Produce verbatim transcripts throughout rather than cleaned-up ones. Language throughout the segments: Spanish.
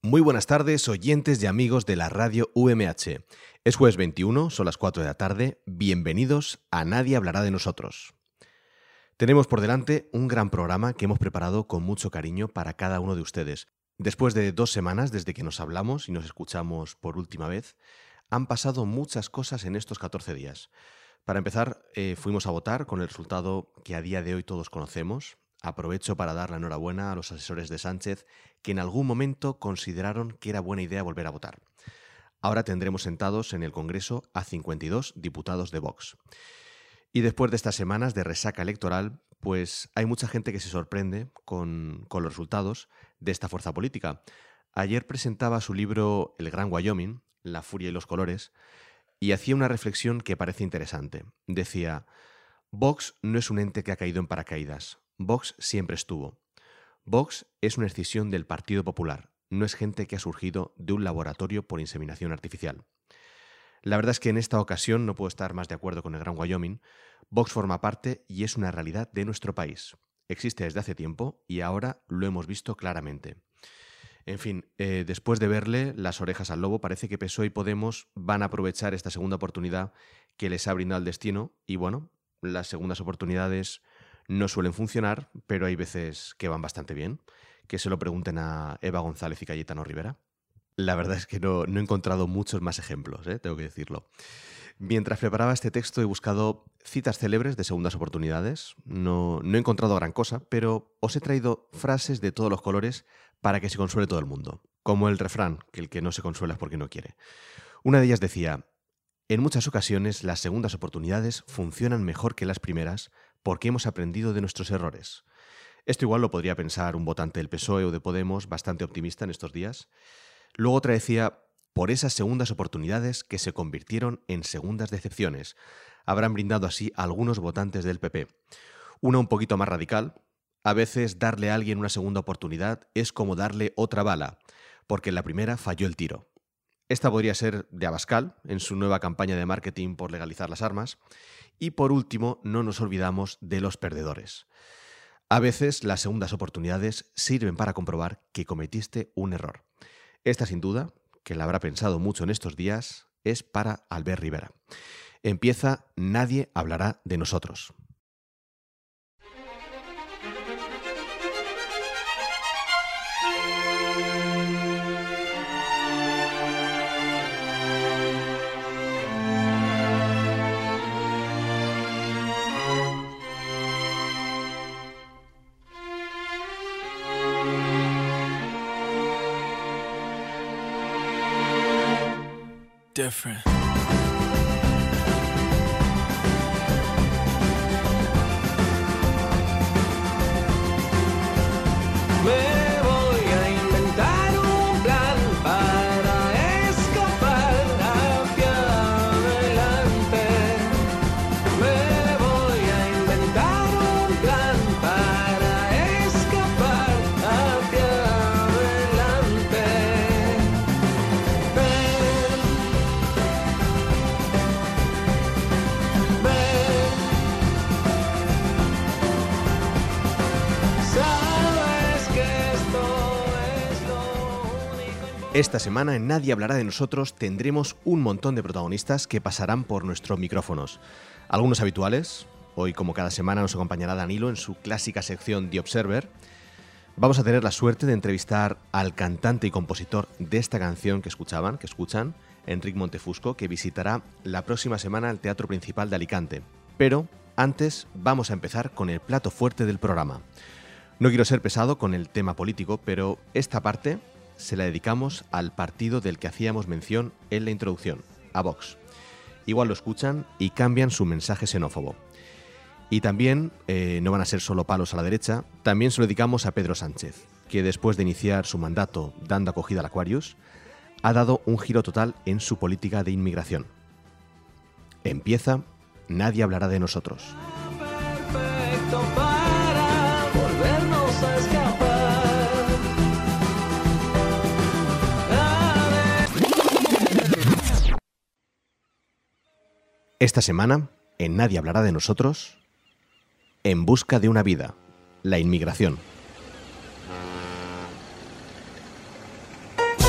Muy buenas tardes, oyentes y amigos de la radio U M H. Es jueves veintiuno, son las cuatro de la tarde. Bienvenidos a Nadie hablará de nosotros. Tenemos por delante un gran programa que hemos preparado con mucho cariño para cada uno de ustedes. Después de dos semanas desde que nos hablamos y nos escuchamos por última vez, han pasado muchas cosas en estos catorce días. Para empezar, eh, fuimos a votar con el resultado que a día de hoy todos conocemos. Aprovecho para dar la enhorabuena a los asesores de Sánchez que en algún momento consideraron que era buena idea volver a votar. Ahora tendremos sentados en el Congreso a cincuenta y dos diputados de Vox. Y después de estas semanas de resaca electoral, pues hay mucha gente que se sorprende con, con los resultados de esta fuerza política. Ayer presentaba su libro El Gran Wyoming, La furia y los colores, y hacía una reflexión que parece interesante. Decía, Vox no es un ente que ha caído en paracaídas. Vox siempre estuvo. Vox es una escisión del Partido Popular, no es gente que ha surgido de un laboratorio por inseminación artificial. La verdad es que en esta ocasión no puedo estar más de acuerdo con el Gran Wyoming. Vox forma parte y es una realidad de nuestro país. Existe desde hace tiempo y ahora lo hemos visto claramente. En fin, eh, después de verle las orejas al lobo, parece que P S O E y Podemos van a aprovechar esta segunda oportunidad que les ha brindado el destino y bueno, las segundas oportunidades no suelen funcionar, pero hay veces que van bastante bien. Que se lo pregunten a Eva González y Cayetano Rivera. La verdad es que no, no he encontrado muchos más ejemplos, ¿eh? Tengo que decirlo. Mientras preparaba este texto he buscado citas célebres de segundas oportunidades. No, no he encontrado gran cosa, pero os he traído frases de todos los colores para que se consuele todo el mundo. Como el refrán, que el que no se consuela es porque no quiere. Una de ellas decía, en muchas ocasiones las segundas oportunidades funcionan mejor que las primeras porque hemos aprendido de nuestros errores. Esto igual lo podría pensar un votante del P S O E o de Podemos bastante optimista en estos días. Luego otra decía, por esas segundas oportunidades que se convirtieron en segundas decepciones. Habrán brindado así a algunos votantes del P P. Una un poquito más radical. A veces darle a alguien una segunda oportunidad es como darle otra bala, porque en la primera falló el tiro. Esta podría ser de Abascal, en su nueva campaña de marketing por legalizar las armas. Y por último, no nos olvidamos de los perdedores. A veces las segundas oportunidades sirven para comprobar que cometiste un error. Esta sin duda, que la habrá pensado mucho en estos días, es para Albert Rivera. Empieza Nadie hablará de nosotros. Different. Esta semana en Nadie hablará de nosotros tendremos un montón de protagonistas que pasarán por nuestros micrófonos. Algunos habituales, hoy como cada semana nos acompañará Danilo en su clásica sección The Observer. Vamos a tener la suerte de entrevistar al cantante y compositor de esta canción que escuchaban, que escuchan, Enric Montefusco, que visitará la próxima semana el Teatro Principal de Alicante. Pero antes vamos a empezar con el plato fuerte del programa. No quiero ser pesado con el tema político, pero esta parte se la dedicamos al partido del que hacíamos mención en la introducción, a Vox. Igual lo escuchan y cambian su mensaje xenófobo. Y también, eh, no van a ser solo palos a la derecha, también se lo dedicamos a Pedro Sánchez, que después de iniciar su mandato dando acogida al Aquarius, ha dado un giro total en su política de inmigración. Empieza Nadie hablará de nosotros. Perfecto para volvernos a escapar. Esta semana, en Nadie hablará de nosotros, En busca de una vida, la inmigración.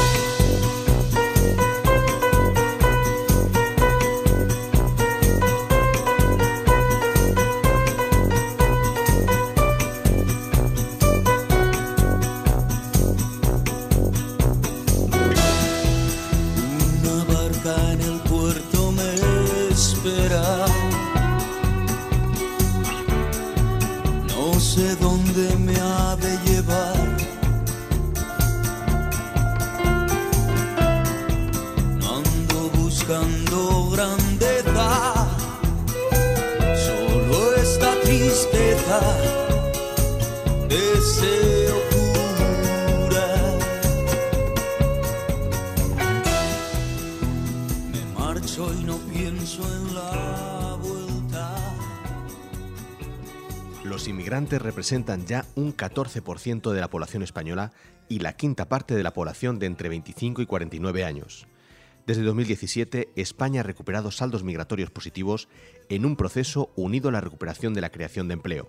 Los inmigrantes representan ya un catorce por ciento de la población española y la quinta parte de la población de entre veinticinco y cuarenta y nueve años. Desde dos mil diecisiete, España ha recuperado saldos migratorios positivos en un proceso unido a la recuperación de la creación de empleo.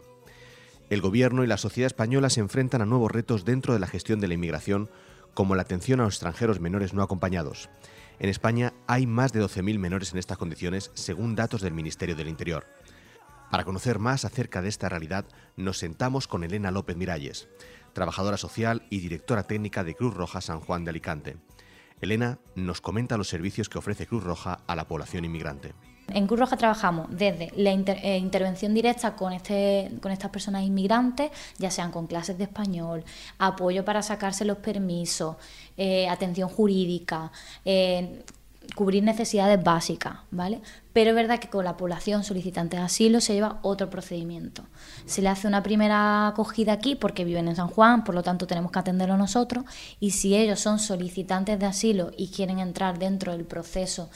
El Gobierno y la sociedad española se enfrentan a nuevos retos dentro de la gestión de la inmigración, como la atención a los extranjeros menores no acompañados. En España hay más de doce mil menores en estas condiciones, según datos del Ministerio del Interior. Para conocer más acerca de esta realidad, nos sentamos con Elena López Miralles, trabajadora social y directora técnica de Cruz Roja San Juan de Alicante. Elena nos comenta los servicios que ofrece Cruz Roja a la población inmigrante. En Cruz Roja trabajamos desde la inter, eh, intervención directa con, este, con estas personas inmigrantes, ya sean con clases de español, apoyo para sacarse los permisos, eh, atención jurídica, eh, cubrir necesidades básicas, ¿vale? Pero es verdad que con la población solicitante de asilo se lleva otro procedimiento. Se le hace una primera acogida aquí porque viven en San Juan, por lo tanto tenemos que atenderlo nosotros, y si ellos son solicitantes de asilo y quieren entrar dentro del proceso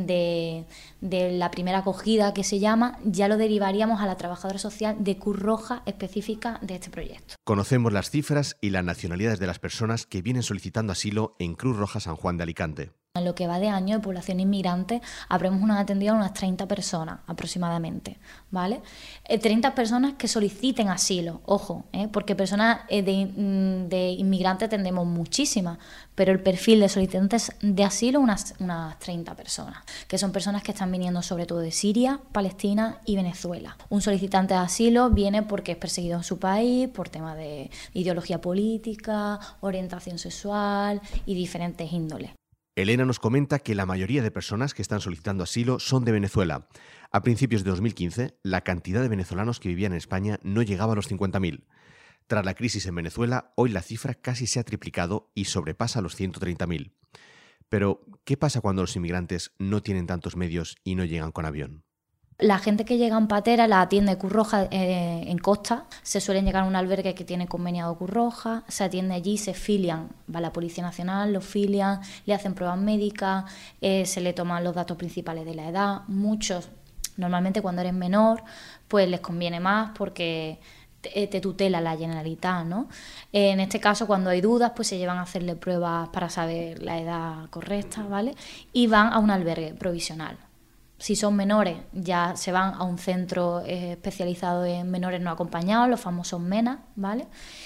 de, de la primera acogida que se llama, ya lo derivaríamos a la trabajadora social de Cruz Roja específica de este proyecto. Conocemos las cifras y las nacionalidades de las personas que vienen solicitando asilo en Cruz Roja San Juan de Alicante. En lo que va de año de población inmigrante, habremos una atendido a unas treinta personas aproximadamente, ¿vale? Eh, treinta personas que soliciten asilo, ojo, ¿eh? Porque personas eh, de, de inmigrantes atendemos muchísimas, pero el perfil de solicitantes de asilo unas, unas treinta personas, que son personas que están viniendo sobre todo de Siria, Palestina y Venezuela. Un solicitante de asilo viene porque es perseguido en su país por temas de ideología política, orientación sexual y diferentes índoles. Elena nos comenta que la mayoría de personas que están solicitando asilo son de Venezuela. A principios de dos mil quince, la cantidad de venezolanos que vivían en España no llegaba a los cincuenta mil. Tras la crisis en Venezuela, hoy la cifra casi se ha triplicado y sobrepasa los ciento treinta mil. Pero, ¿qué pasa cuando los inmigrantes no tienen tantos medios y no llegan con avión? La gente que llega en patera la atiende Cruz Roja eh, en Costa, se suelen llegar a un albergue que tiene conveniado Cruz Roja, se atiende allí, se filian, va la Policía Nacional, los filian, le hacen pruebas médicas, eh, se le toman los datos principales de la edad. Muchos, normalmente cuando eres menor, pues les conviene más porque te, te tutela la Generalitat, ¿no? Eh, en este caso, cuando hay dudas, pues se llevan a hacerle pruebas para saber la edad correcta, ¿vale? Y van a un albergue provisional. Si son menores, ya se van a un centro eh, especializado en menores no acompañados, los famosos MENA, ¿vale?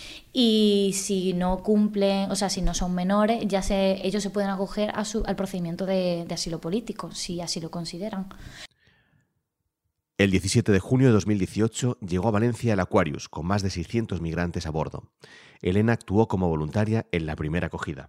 Y si no cumplen, o sea, si no son menores, ya se, ellos se pueden acoger a su, al procedimiento de, de asilo político, si así lo consideran. El diecisiete de junio de dos mil dieciocho llegó a Valencia el Aquarius, con más de seiscientos migrantes a bordo. Elena actuó como voluntaria en la primera acogida.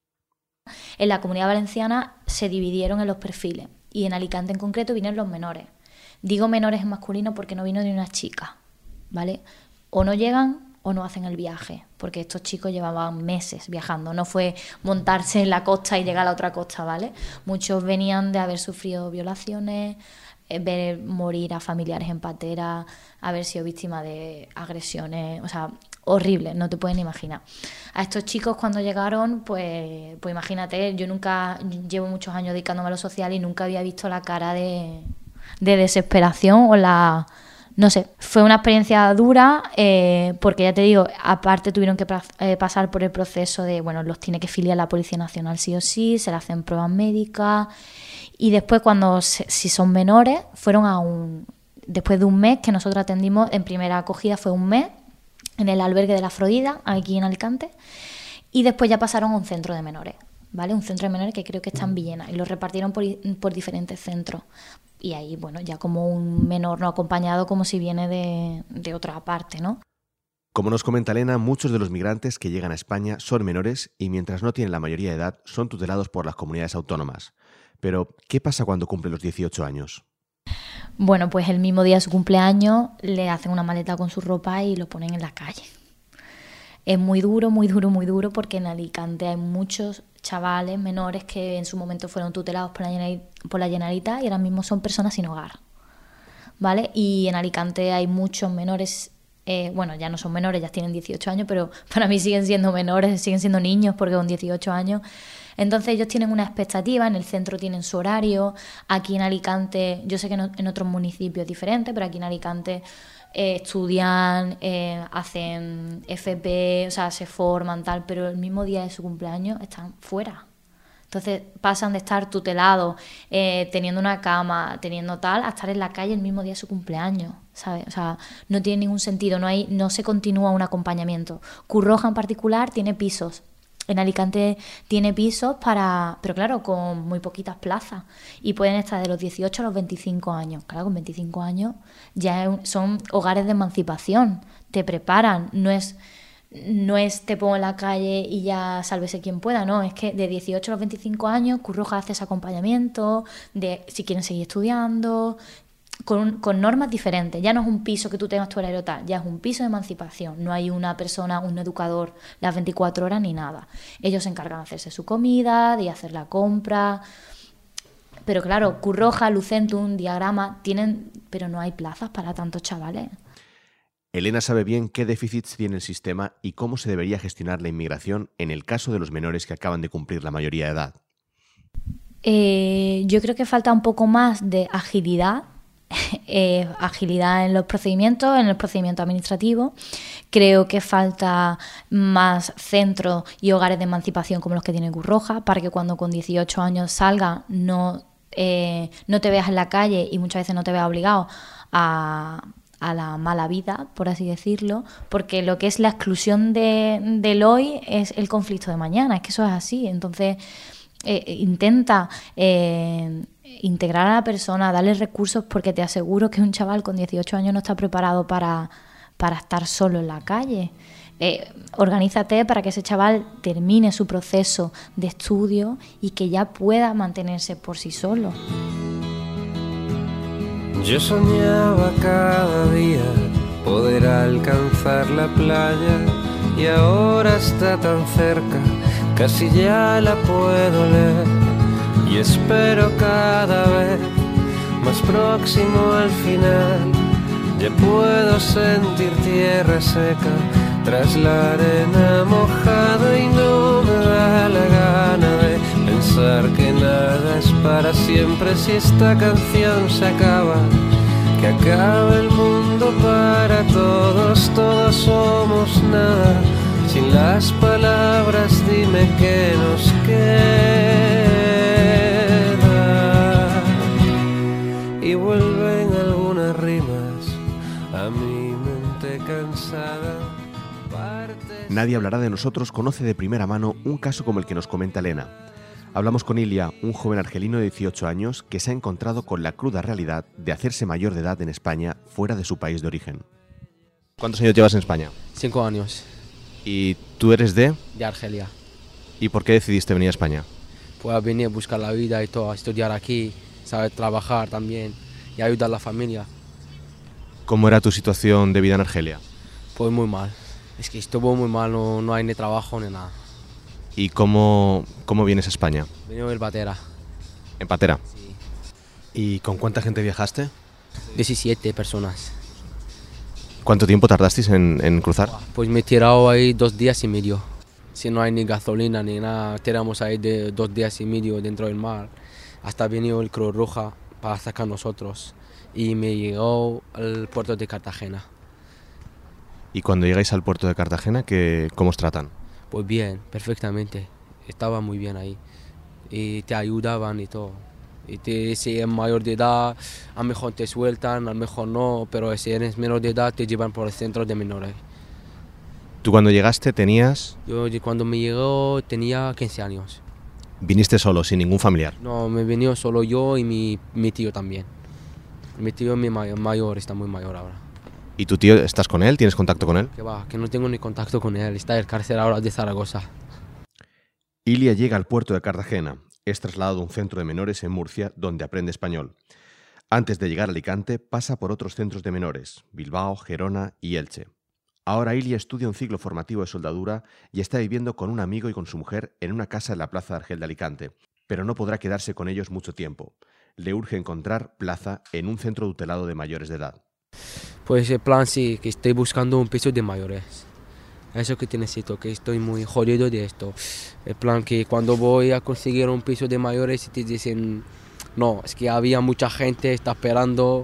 En la Comunidad Valenciana se dividieron en los perfiles. Y en Alicante en concreto vinieron los menores. Digo menores en masculino porque no vino ni una chica, ¿vale? O no llegan o no hacen el viaje, porque estos chicos llevaban meses viajando. No fue montarse en la costa y llegar a la otra costa, ¿vale? Muchos venían de haber sufrido violaciones, ver morir a familiares en patera, haber sido víctima de agresiones, o sea, horrible, no te pueden imaginar. A estos chicos cuando llegaron, pues, pues imagínate, yo nunca, llevo muchos años dedicándome a lo social y nunca había visto la cara de, de desesperación o la... No sé, fue una experiencia dura eh, porque ya te digo, aparte tuvieron que eh, pasar por el proceso de, bueno, los tiene que filiar la Policía Nacional sí o sí, se le hacen pruebas médicas y después cuando, se, si son menores, fueron a un... Después de un mes que nosotros atendimos, en primera acogida fue un mes, en el albergue de la Afrodita, aquí en Alicante, y después ya pasaron a un centro de menores, ¿vale? Un centro de menores que creo que está en Villena, y los repartieron por, por diferentes centros. Y ahí, bueno, ya como un menor no acompañado, como si viene de, de otra parte, ¿no? Como nos comenta Elena, muchos de los migrantes que llegan a España son menores y mientras no tienen la mayoría de edad, son tutelados por las comunidades autónomas. Pero, ¿qué pasa cuando cumplen los dieciocho años? Bueno, pues el mismo día de su cumpleaños le hacen una maleta con su ropa y lo ponen en la calle. Es muy duro, muy duro, muy duro porque en Alicante hay muchos chavales menores que en su momento fueron tutelados por la, por la Generalitat y ahora mismo son personas sin hogar, ¿vale? Y en Alicante hay muchos menores, eh, bueno, ya no son menores, ya tienen dieciocho años, pero para mí siguen siendo menores, siguen siendo niños porque con dieciocho años. Entonces ellos tienen una expectativa, en el centro tienen su horario, aquí en Alicante, yo sé que no, en otros municipios es diferente, pero aquí en Alicante eh, estudian, eh, hacen F P, o sea, se forman, tal, pero el mismo día de su cumpleaños están fuera. Entonces pasan de estar tutelados, eh, teniendo una cama, teniendo tal, a estar en la calle el mismo día de su cumpleaños, ¿sabes? O sea, no tiene ningún sentido, no hay, no se continúa un acompañamiento. Cruz Roja en particular tiene pisos. En Alicante tiene pisos para, pero claro, con muy poquitas plazas. Y pueden estar de los dieciocho a los veinticinco años. Claro, con veinticinco años ya es un, son hogares de emancipación. Te preparan, no es... No es te pongo en la calle y ya sálvese quien pueda, no, es que de dieciocho a los veinticinco años Cruz Roja hace ese acompañamiento, de si quieren seguir estudiando, con, con normas diferentes. Ya no es un piso que tú tengas tu horario tal, ya es un piso de emancipación, no hay una persona, un educador las veinticuatro horas ni nada. Ellos se encargan de hacerse su comida, de hacer la compra, pero claro, Cruz Roja, Lucentum, Diagrama, tienen, pero no hay plazas para tantos chavales. Elena sabe bien qué déficits tiene el sistema y cómo se debería gestionar la inmigración en el caso de los menores que acaban de cumplir la mayoría de edad. Eh, yo creo que falta un poco más de agilidad, eh, agilidad en los procedimientos, en el procedimiento administrativo. Creo que falta más centros y hogares de emancipación como los que tiene Cruz Roja, para que cuando con dieciocho años salga no, eh, no te veas en la calle y muchas veces no te veas obligado a... a la mala vida, por así decirlo, porque lo que es la exclusión de, del hoy es el conflicto de mañana, es que eso es así. Entonces, eh, intenta eh, integrar a la persona, darle recursos, porque te aseguro que un chaval con dieciocho años no está preparado para, para estar solo en la calle. Eh, organízate para que ese chaval termine su proceso de estudio y que ya pueda mantenerse por sí solo. Yo soñaba cada día poder alcanzar la playa y ahora está tan cerca, casi ya la puedo leer y espero cada vez más próximo al final. Ya puedo sentir tierra seca tras la arena mojada y no me da la gana de pensar que nada es para siempre. Si esta canción se acaba, que acabe el mundo para todos, todos somos nada. Sin las palabras dime qué nos queda. Y vuelven algunas rimas a mi mente cansada. Nadie hablará de nosotros conoce de primera mano un caso como el que nos comenta Elena. Hablamos con Ilia, un joven argelino de dieciocho años que se ha encontrado con la cruda realidad de hacerse mayor de edad en España fuera de su país de origen. ¿Cuántos años llevas en España? Cinco años. ¿Y tú eres de? De Argelia. ¿Y por qué decidiste venir a España? Pues venir a buscar la vida y todo, a estudiar aquí, saber trabajar también y ayudar a la familia. ¿Cómo era tu situación de vida en Argelia? Pues muy mal. Es que estuvo muy mal, no, no hay ni trabajo ni nada. ¿Y cómo, cómo vienes a España? Venimos en Patera. ¿En Patera? Sí. ¿Y con cuánta gente viajaste? diecisiete personas. ¿Cuánto tiempo tardasteis en, en cruzar? Pues me he tirado ahí dos días y medio. Si no hay ni gasolina ni nada, tiramos ahí de dos días y medio dentro del mar. Hasta venido el Cruz Roja para sacar nosotros. Y me llegó al puerto de Cartagena. ¿Y cuando llegáis al puerto de Cartagena, ¿qué, cómo os tratan? Pues bien, perfectamente. Estaba muy bien ahí. Y te ayudaban y todo. Y te, si eres mayor de edad, a lo mejor te sueltan, a lo mejor no, pero si eres menor de edad te llevan por el centro de menores. ¿Tú cuando llegaste tenías...? Yo cuando me llegó tenía quince años. ¿Viniste solo, sin ningún familiar? No, me venido solo yo y mi, mi tío también. Mi tío es mi mayor, mayor, está muy mayor ahora. ¿Y tu tío, estás con él? ¿Tienes contacto con él? Que va, que no tengo ni contacto con él, está en el cárcel ahora de Zaragoza. Ilia llega al puerto de Cartagena. Es trasladado a un centro de menores en Murcia, donde aprende español. Antes de llegar a Alicante, pasa por otros centros de menores, Bilbao, Gerona y Elche. Ahora Ilia estudia un ciclo formativo de soldadura y está viviendo con un amigo y con su mujer en una casa en la plaza de Argel de Alicante, pero no podrá quedarse con ellos mucho tiempo. Le urge encontrar plaza en un centro tutelado de mayores de edad. Pues el plan sí, que estoy buscando un piso de mayores. Eso que necesito, que estoy muy jodido de esto. El plan que cuando voy a conseguir un piso de mayores y te dicen, no, es que había mucha gente, está esperando,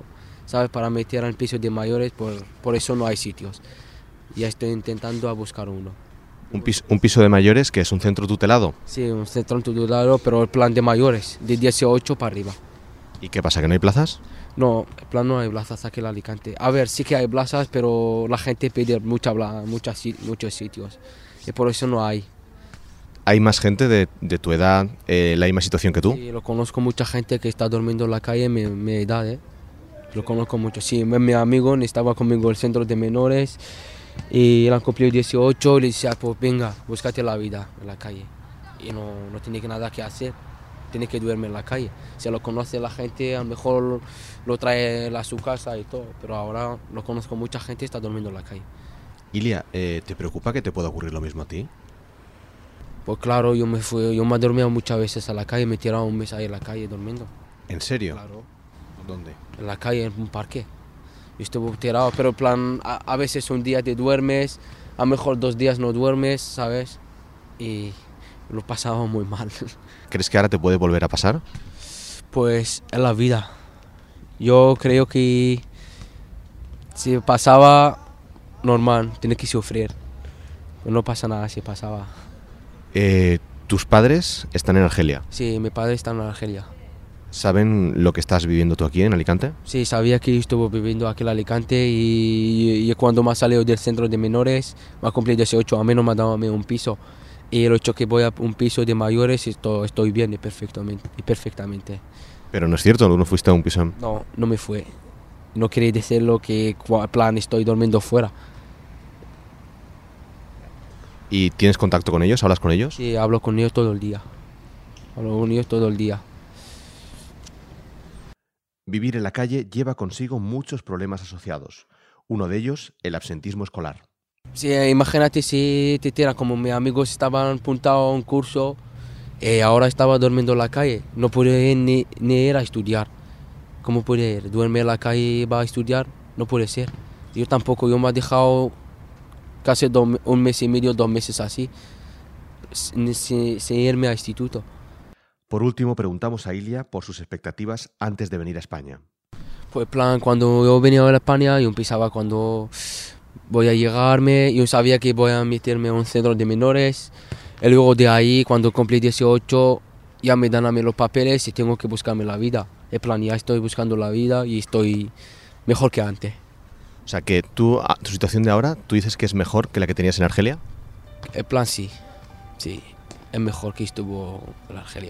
¿sabes? Para meter en pisos de mayores, por, por eso no hay sitios. Ya estoy intentando a buscar uno. Un piso, un piso de mayores que es un centro tutelado. Sí, un centro tutelado, pero el plan de mayores, de dieciocho para arriba. ¿Y qué pasa, que no hay plazas? No, el plan no hay plazas aquí en Alicante. A ver, sí que hay plazas, pero la gente pide mucha, muchas, muchos sitios. Y por eso no hay. ¿Hay más gente de, de tu edad, eh, la misma situación que tú? Sí, lo conozco mucha gente que está durmiendo en la calle, mi, mi edad, ¿eh? Lo conozco mucho. Sí, mi, mi amigo estaba conmigo en el centro de menores y él han cumplido dieciocho y le decía, pues venga, búscate la vida en la calle. Y no, no tiene nada que hacer, tiene que dormir en la calle. Si lo conoce la gente, a lo mejor lo trae a su casa y todo, pero ahora lo conozco mucha gente y está durmiendo en la calle. Ilia, eh, ¿te preocupa que te pueda ocurrir lo mismo a ti? Pues claro, yo me fui, yo me he dormido muchas veces a la calle, me he tirado un mes ahí en la calle durmiendo. ¿En serio? Claro. ¿Dónde? En la calle, en un parque. Yo estuve tirado, pero en plan, a, a veces un día te duermes, a lo mejor dos días no duermes, ¿sabes? Y lo pasaba muy mal. ¿Crees que ahora te puede volver a pasar? Pues es la vida. Yo creo que si pasaba normal, tienes que sufrir. No pasa nada si pasaba. Eh, ¿Tus padres están en Argelia? Sí, mi padre está en Argelia. ¿Saben lo que estás viviendo tú aquí en Alicante? Sí, sabía que yo estuve viviendo aquí en Alicante y, y cuando me ha salido del centro de menores, me ha cumplido dieciocho, a mí no me ha dado un piso. Y el hecho que voy a un piso de mayores, estoy, estoy bien y perfectamente, y perfectamente. Pero no es cierto, no fuiste a un piso. No, no me fue. No quería decirlo que, en plan, estoy durmiendo fuera. ¿Y tienes contacto con ellos? ¿Hablas con ellos? Sí, hablo con ellos todo el día. Hablo con ellos todo el día. Vivir en la calle lleva consigo muchos problemas asociados. Uno de ellos, el absentismo escolar. Sí, imagínate si te tiras como mis amigos estaban apuntados a un curso y ahora estaba durmiendo en la calle. No puede ir ni, ni ir a estudiar. ¿Cómo puede ir? ¿Duerme en la calle y va a estudiar? No puede ser. Yo tampoco, yo me he dejado casi dos, un mes y medio, dos meses así, sin, sin, sin irme al instituto. Por último, preguntamos a Ilia por sus expectativas antes de venir a España. Pues plan, cuando yo venía a España, yo pensaba cuando voy a llegarme, yo sabía que voy a meterme en un centro de menores, y luego de ahí, cuando cumplí dieciocho, ya me dan a mí los papeles y tengo que buscarme la vida. En plan, ya estoy buscando la vida y estoy mejor que antes. O sea, que tú, tu situación de ahora, ¿tú dices que es mejor que la que tenías en Argelia? En plan, sí, sí, es mejor que estuvo en Argelia.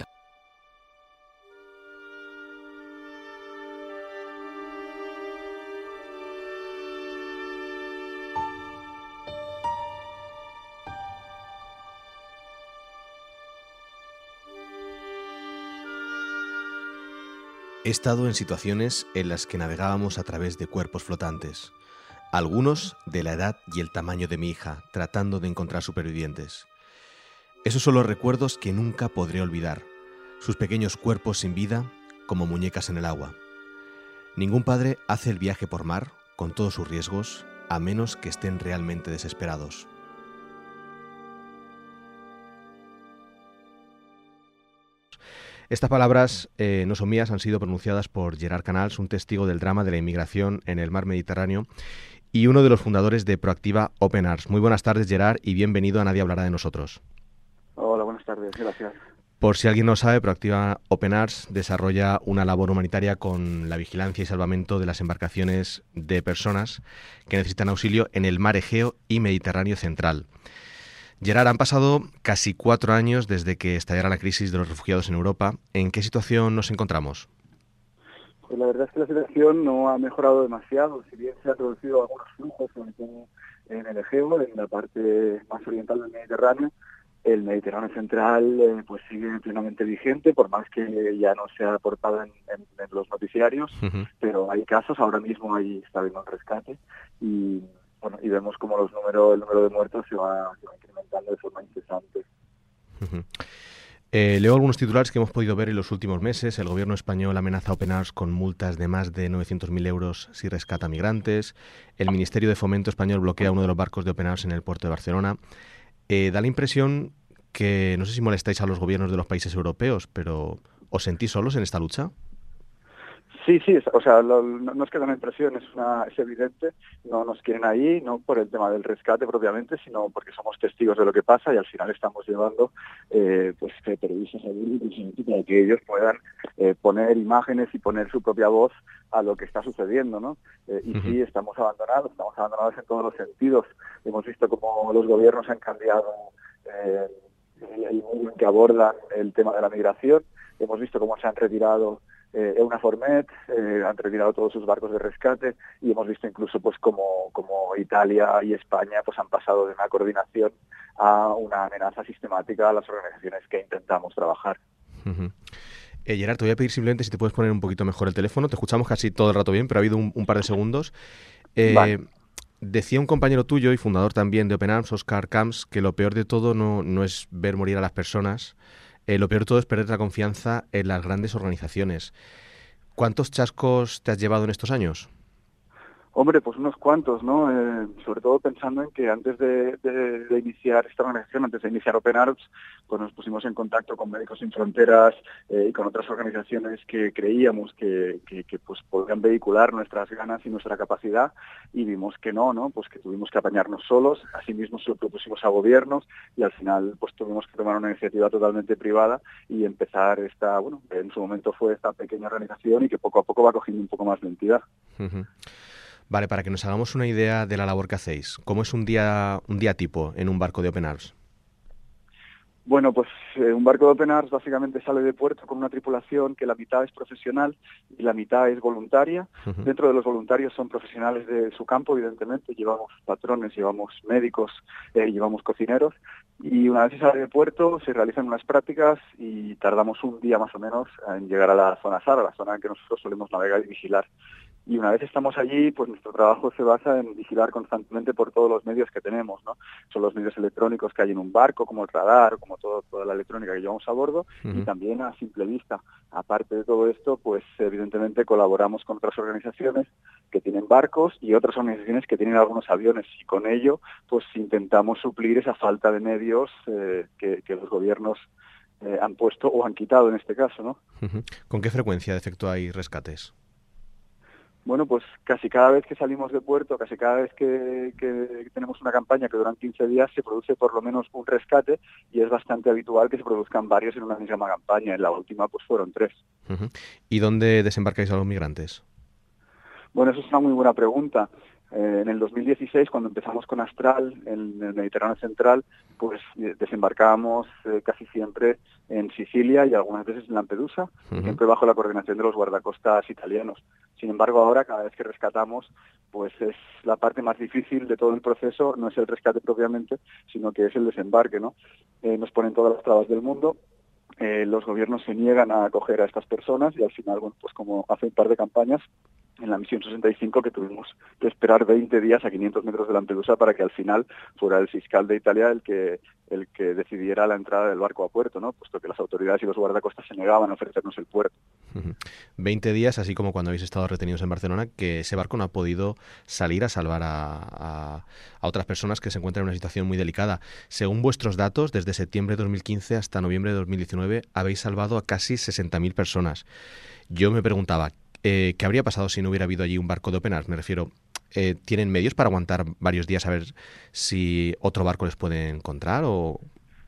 He estado en situaciones en las que navegábamos a través de cuerpos flotantes, algunos de la edad y el tamaño de mi hija, tratando de encontrar supervivientes. Esos son los recuerdos que nunca podré olvidar, sus pequeños cuerpos sin vida como muñecas en el agua. Ningún padre hace el viaje por mar, con todos sus riesgos, a menos que estén realmente desesperados. Estas palabras eh, no son mías, han sido pronunciadas por Gerard Canals, un testigo del drama de la inmigración en el mar Mediterráneo y uno de los fundadores de Proactiva Open Arms. Muy buenas tardes, Gerard, y bienvenido a Nadie hablará de nosotros. Hola, buenas tardes, gracias. Por si alguien no sabe, Proactiva Open Arms desarrolla una labor humanitaria con la vigilancia y salvamento de las embarcaciones de personas que necesitan auxilio en el mar Egeo y Mediterráneo central. Gerard, han pasado casi cuatro años desde que estallara la crisis de los refugiados en Europa. ¿En qué situación nos encontramos? Pues la verdad es que la situación no ha mejorado demasiado, si bien se han reducido algunos flujos, sobre todo en el Egeo, en la parte más oriental del Mediterráneo. El Mediterráneo central eh, pues sigue plenamente vigente, por más que ya no se ha aportado en, en, en los noticiarios, uh-huh. Pero hay casos, ahora mismo ahí está habiendo un rescate y bueno, y vemos como los números, el número de muertos se va, se va incrementando de forma incesante. Uh-huh. Eh, leo algunos titulares que hemos podido ver en los últimos meses. El gobierno español amenaza a Open Arms con multas de más de novecientos mil euros si rescata migrantes. El Ministerio de Fomento español bloquea uno de los barcos de Open Arms en el puerto de Barcelona. Eh, da la impresión que, no sé si molestáis a los gobiernos de los países europeos, pero ¿os sentís solos en esta lucha? Sí, sí, es- o sea, lo- no, no es que da una impresión, es, una, es evidente, no nos quieren ahí, no por el tema del rescate propiamente, sino porque somos testigos de lo que pasa y al final estamos llevando eh, pues eh, periodistas allí para que ellos puedan eh, poner imágenes y poner su propia voz a lo que está sucediendo, ¿no? Eh, y sí, estamos abandonados, estamos abandonados en todos los sentidos. Hemos visto cómo los gobiernos han cambiado eh, el, el modo en que abordan el tema de la migración, hemos visto cómo se han retirado Eh, EUNAVFOR-Med, eh, han retirado todos sus barcos de rescate y hemos visto incluso pues como, como Italia y España pues han pasado de una coordinación a una amenaza sistemática a las organizaciones que intentamos trabajar. Uh-huh. Eh, Gerard, te voy a pedir simplemente si te puedes poner un poquito mejor el teléfono. Te escuchamos casi todo el rato bien, pero ha habido un, un par de segundos. Eh, Vale. Decía un compañero tuyo y fundador también de Open Arms, Oscar Camps, que lo peor de todo no, no es ver morir a las personas. Eh, lo peor de todo es perder la confianza en las grandes organizaciones. ¿Cuántos chascos te has llevado en estos años? Hombre, pues unos cuantos, ¿no? Eh, sobre todo pensando en que antes de, de, de iniciar esta organización, antes de iniciar Open Arms, pues nos pusimos en contacto con Médicos Sin Fronteras eh, y con otras organizaciones que creíamos que, que, que pues podían vehicular nuestras ganas y nuestra capacidad y vimos que no, ¿no? Pues que tuvimos que apañarnos solos, asimismo se lo propusimos a gobiernos y al final pues tuvimos que tomar una iniciativa totalmente privada y empezar esta, bueno, en su momento fue esta pequeña organización y que poco a poco va cogiendo un poco más de entidad. Uh-huh. Vale, para que nos hagamos una idea de la labor que hacéis, ¿cómo es un día un día tipo en un barco de Open Arms? Bueno, pues eh, un barco de Open Arms básicamente sale de puerto con una tripulación que la mitad es profesional y la mitad es voluntaria. Uh-huh. Dentro de los voluntarios son profesionales de su campo, evidentemente. Llevamos patrones, llevamos médicos, eh, llevamos cocineros. Y una vez se sale de puerto, se realizan unas prácticas y tardamos un día más o menos en llegar a la zona SAR, a la zona en que nosotros solemos navegar y vigilar. Y una vez estamos allí, pues nuestro trabajo se basa en vigilar constantemente por todos los medios que tenemos, ¿no? Son los medios electrónicos que hay en un barco, como el radar, como todo, toda la electrónica que llevamos a bordo, uh-huh. y también a simple vista. Aparte de todo esto, pues evidentemente colaboramos con otras organizaciones que tienen barcos y otras organizaciones que tienen algunos aviones, y con ello, pues intentamos suplir esa falta de medios eh, que, que los gobiernos eh, han puesto o han quitado en este caso, ¿no? Uh-huh. ¿Con qué frecuencia de efecto hay rescates? Bueno, pues casi cada vez que salimos de puerto, casi cada vez que, que tenemos una campaña que duran quince días, se produce por lo menos un rescate y es bastante habitual que se produzcan varios en una misma campaña. En la última pues fueron tres. Uh-huh. ¿Y dónde desembarcáis a los migrantes? Bueno, eso es una muy buena pregunta. Eh, en el dos mil dieciséis, cuando empezamos con Astral, en el Mediterráneo Central, pues eh, desembarcábamos eh, casi siempre en Sicilia y algunas veces en Lampedusa, uh-huh. siempre bajo la coordinación de los guardacostas italianos. Sin embargo, ahora, cada vez que rescatamos, pues es la parte más difícil de todo el proceso, no es el rescate propiamente, sino que es el desembarque, ¿no? Eh, nos ponen todas las trabas del mundo, eh, los gobiernos se niegan a acoger a estas personas y al final, bueno, pues como hace un par de campañas, en la misión sesenta y cinco, que tuvimos que esperar veinte días a quinientos metros de Lampedusa para que al final fuera el fiscal de Italia el que el que decidiera la entrada del barco a puerto, ¿no? Puesto que las autoridades y los guardacostas se negaban a ofrecernos el puerto. Uh-huh. veinte días, así como cuando habéis estado retenidos en Barcelona, que ese barco no ha podido salir a salvar a, a, a otras personas que se encuentran en una situación muy delicada. Según vuestros datos, desde septiembre de dos mil quince hasta noviembre de dos mil diecinueve habéis salvado a casi sesenta mil personas. Yo me preguntaba, Eh, ¿qué habría pasado si no hubiera habido allí un barco de Open Arms? Me refiero, eh, ¿tienen medios para aguantar varios días a ver si otro barco les puede encontrar o...?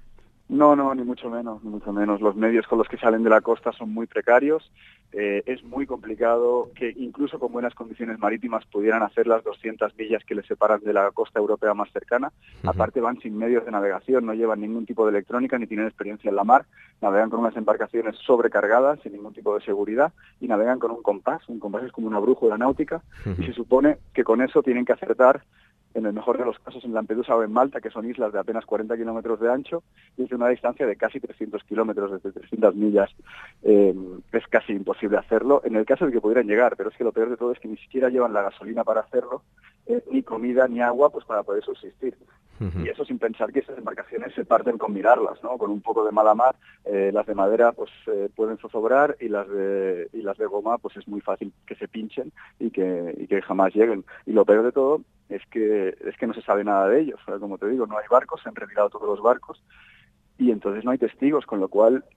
No, no, ni mucho menos, ni mucho menos. Los medios con los que salen de la costa son muy precarios. Eh, es muy complicado que incluso con buenas condiciones marítimas pudieran hacer las doscientas millas que les separan de la costa europea más cercana. Uh-huh. Aparte van sin medios de navegación, no llevan ningún tipo de electrónica ni tienen experiencia en la mar. Navegan con unas embarcaciones sobrecargadas, sin ningún tipo de seguridad, y navegan con un compás. Un compás es como una brújula náutica, uh-huh. y se supone que con eso tienen que acertar, en el mejor de los casos, en Lampedusa o en Malta, que son islas de apenas cuarenta kilómetros de ancho, y desde una distancia de casi trescientos kilómetros, desde trescientas millas. Eh, es casi imposible hacerlo, en el caso de que pudieran llegar, pero es que lo peor de todo es que ni siquiera llevan la gasolina para hacerlo, eh, ni comida ni agua pues para poder subsistir. Uh-huh. Y eso sin pensar que esas embarcaciones se parten con mirarlas, ¿no? Con un poco de mala mar, eh, las de madera pues eh, pueden zozobrar y las de y las de goma pues es muy fácil que se pinchen y que y que jamás lleguen. Y lo peor de todo es que es que no se sabe nada de ellos. O sea, como te digo, no hay barcos, se han retirado todos los barcos y entonces no hay testigos, con lo cual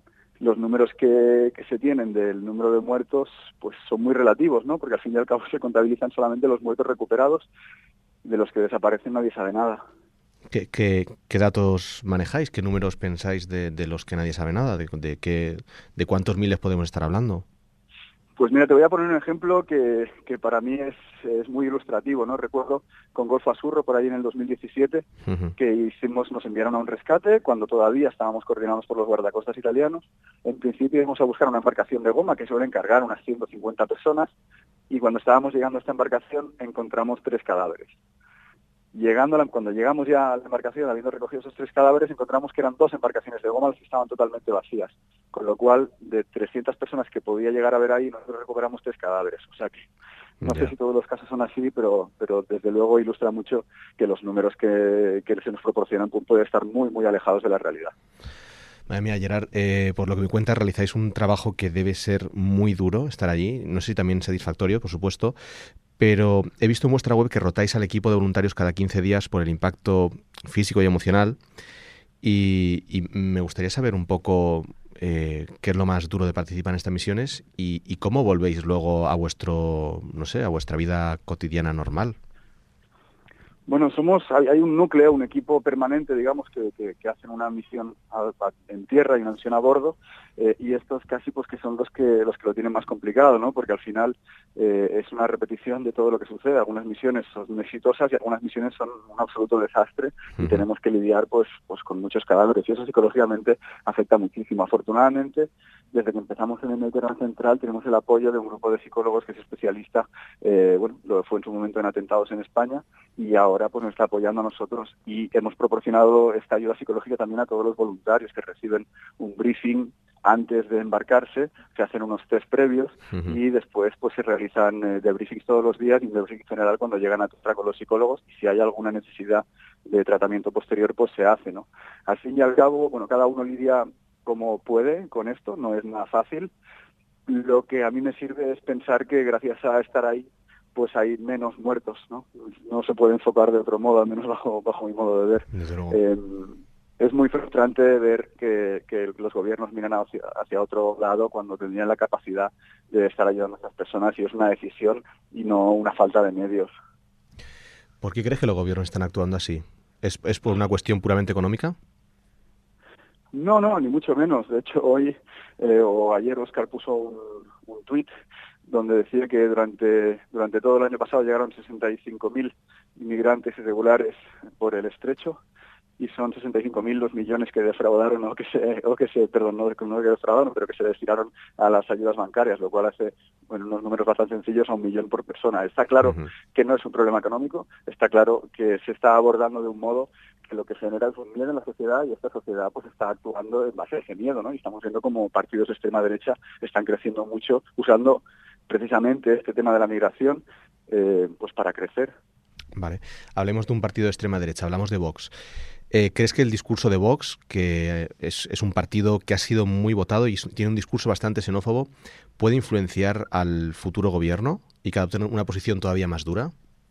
los números que, que se tienen del número de muertos pues son muy relativos, ¿no? Porque al fin y al cabo se contabilizan solamente los muertos recuperados, de los que desaparecen nadie sabe nada. ¿Qué, qué, qué datos manejáis? ¿Qué números pensáis de, de los que nadie sabe nada? ¿De, de, qué, ¿De cuántos miles podemos estar hablando? Pues mira, te voy a poner un ejemplo que, que para mí es, es muy ilustrativo, ¿no? Recuerdo con Golfo Asurro, por ahí en el dos mil diecisiete, uh-huh. que hicimos, nos enviaron a un rescate cuando todavía estábamos coordinados por los guardacostas italianos. En principio íbamos a buscar una embarcación de goma que suele encargar unas ciento cincuenta personas, y cuando estábamos llegando a esta embarcación encontramos tres cadáveres. Llegando a la, cuando llegamos ya a la embarcación, habiendo recogido esos tres cadáveres, encontramos que eran dos embarcaciones de goma las que estaban totalmente vacías. Con lo cual, de trescientas personas que podía llegar a ver ahí, nosotros recuperamos tres cadáveres. O sea que no yeah. sé si todos los casos son así, pero pero desde luego ilustra mucho que los números que, que se nos proporcionan pueden estar muy, muy alejados de la realidad. Madre mía, Gerard, eh, por lo que me cuentas, realizáis un trabajo que debe ser muy duro estar allí. No sé si también satisfactorio, por supuesto, pero he visto en vuestra web que rotáis al equipo de voluntarios cada quince días por el impacto físico y emocional, y, y me gustaría saber un poco eh, qué es lo más duro de participar en estas misiones y, y cómo volvéis luego a vuestro, no sé, a vuestra vida cotidiana normal. Bueno, somos hay, hay un núcleo, un equipo permanente, digamos, que, que, que hacen una misión a, a, en tierra y una misión a bordo, eh, y estos casi pues que son los que los que lo tienen más complicado, ¿no? Porque al final eh, es una repetición de todo lo que sucede. Algunas misiones son exitosas y algunas misiones son un absoluto desastre, y uh-huh. tenemos que lidiar pues pues con muchos cadáveres, y eso psicológicamente afecta muchísimo. Afortunadamente, desde que empezamos en el Mediterráneo Central tenemos el apoyo de un grupo de psicólogos que es especialista, eh, bueno, lo fue en su momento en atentados en España, y ahora pues nos está apoyando a nosotros, y hemos proporcionado esta ayuda psicológica también a todos los voluntarios que reciben un briefing antes de embarcarse. Se hacen unos test previos uh-huh. y después pues se realizan eh, debriefings todos los días y un debriefing general cuando llegan a tierra con los psicólogos, y si hay alguna necesidad de tratamiento posterior pues se hace, ¿no? Al fin y al cabo, bueno, cada uno lidia como puede con esto, no es nada fácil. Lo que a mí me sirve es pensar que gracias a estar ahí pues hay menos muertos, ¿no? No se puede enfocar de otro modo, al menos bajo bajo mi modo de ver. Eh, es muy frustrante ver que, que los gobiernos miran hacia, hacia otro lado cuando tendrían la capacidad de estar ayudando a estas personas, y es una decisión y no una falta de medios. ¿Por qué crees que los gobiernos están actuando así? ¿Es, es por una cuestión puramente económica? No, no, ni mucho menos. De hecho, hoy eh, o ayer Óscar puso un, un tuit donde decía que durante durante todo el año pasado llegaron sesenta y cinco mil inmigrantes irregulares por el estrecho, y son sesenta y cinco mil los millones que defraudaron o que se o que se perdón no, no que defraudaron pero que se destinaron a las ayudas bancarias, lo cual hace bueno unos números bastante sencillos a un millón por persona. Está claro uh-huh. que no es un problema económico, está claro que se está abordando de un modo que lo que genera es un miedo en la sociedad, y esta sociedad pues está actuando en base a ese miedo, ¿no? Y estamos viendo como partidos de extrema derecha están creciendo mucho usando precisamente este tema de la migración eh, pues para crecer. Vale, hablemos de un partido de extrema derecha, hablamos de Vox. Eh, ¿Crees que el discurso de Vox, que es, es un partido que ha sido muy votado y tiene un discurso bastante xenófobo, puede influenciar al futuro gobierno y que adopten una posición todavía más dura?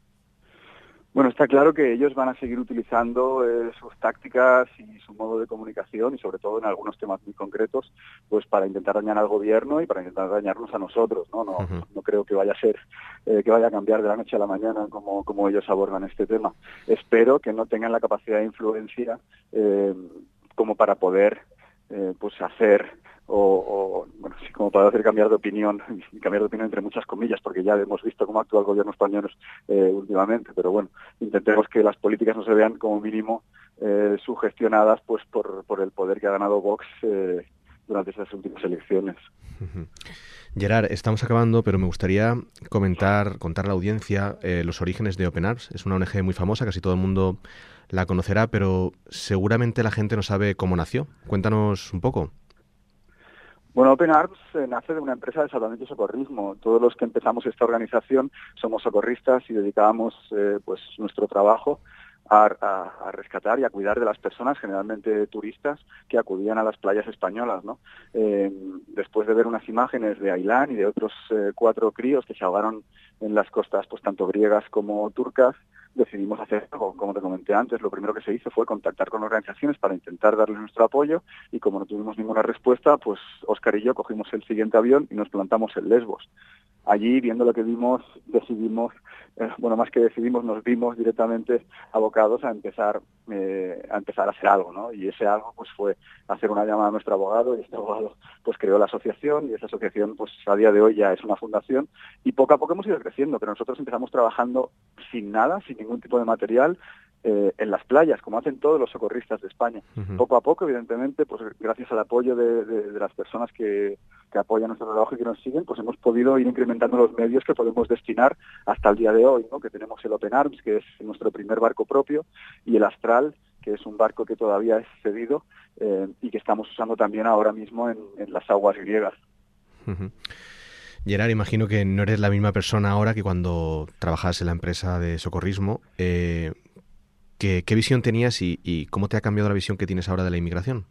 Bueno, está claro que ellos van a seguir utilizando eh, sus tácticas y su modo de comunicación, y sobre todo en algunos temas muy concretos, pues para intentar dañar al gobierno y para intentar dañarnos a nosotros, ¿no? No, uh-huh. no creo que vaya a ser, eh, que vaya a cambiar de la noche a la mañana como, como ellos abordan este tema. Espero que no tengan la capacidad de influencia eh, como para poder eh, pues hacer O, o bueno, sí, como para hacer cambiar de opinión, y cambiar de opinión entre muchas comillas, porque ya hemos visto cómo actúa el gobierno español eh, últimamente, pero bueno, intentemos que las políticas no se vean como mínimo eh, sugestionadas pues por, por el poder que ha ganado Vox eh, durante esas últimas elecciones. Uh-huh. Gerard, estamos acabando, pero me gustaría comentar, contar a la audiencia eh, los orígenes de Open Arms. Es una O N Ge muy famosa, casi todo el mundo la conocerá, pero seguramente la gente no sabe cómo nació. Cuéntanos un poco. Bueno, Open Arms eh, nace de una empresa de salvamento y socorrismo. Todos los que empezamos esta organización somos socorristas y dedicábamos eh, pues nuestro trabajo a, a, a rescatar y a cuidar de las personas, generalmente turistas, que acudían a las playas españolas, ¿no? Eh, después de ver unas imágenes de Ailán y de otros eh, cuatro críos que se ahogaron en las costas, pues tanto griegas como turcas, decidimos hacer algo. Como te comenté antes, lo primero que se hizo fue contactar con organizaciones para intentar darles nuestro apoyo, y como no tuvimos ninguna respuesta, pues Óscar y yo cogimos el siguiente avión y nos plantamos en Lesbos. Allí, viendo lo que vimos, decidimos, eh, bueno, más que decidimos, nos vimos directamente abocados a empezar eh, a empezar a hacer algo, ¿no? Y ese algo pues fue hacer una llamada a nuestro abogado, y este abogado pues creó la asociación, y esa asociación pues a día de hoy ya es una fundación, y poco a poco hemos ido creciendo, pero nosotros empezamos trabajando sin nada, sin ningún tipo de material, Eh, en las playas, como hacen todos los socorristas de España. Uh-huh. Poco a poco, evidentemente, pues gracias al apoyo de, de, de las personas que, que apoyan nuestro trabajo y que nos siguen, pues hemos podido ir incrementando los medios que podemos destinar hasta el día de hoy, ¿no? Que tenemos el Open Arms, que es nuestro primer barco propio, y el Astral, que es un barco que todavía es cedido eh, y que estamos usando también ahora mismo en, en las aguas griegas. Uh-huh. Gerard, imagino que no eres la misma persona ahora que cuando trabajabas en la empresa de socorrismo. Eh, ¿qué, ¿Qué visión tenías y, y cómo te ha cambiado la visión que tienes ahora de la inmigración?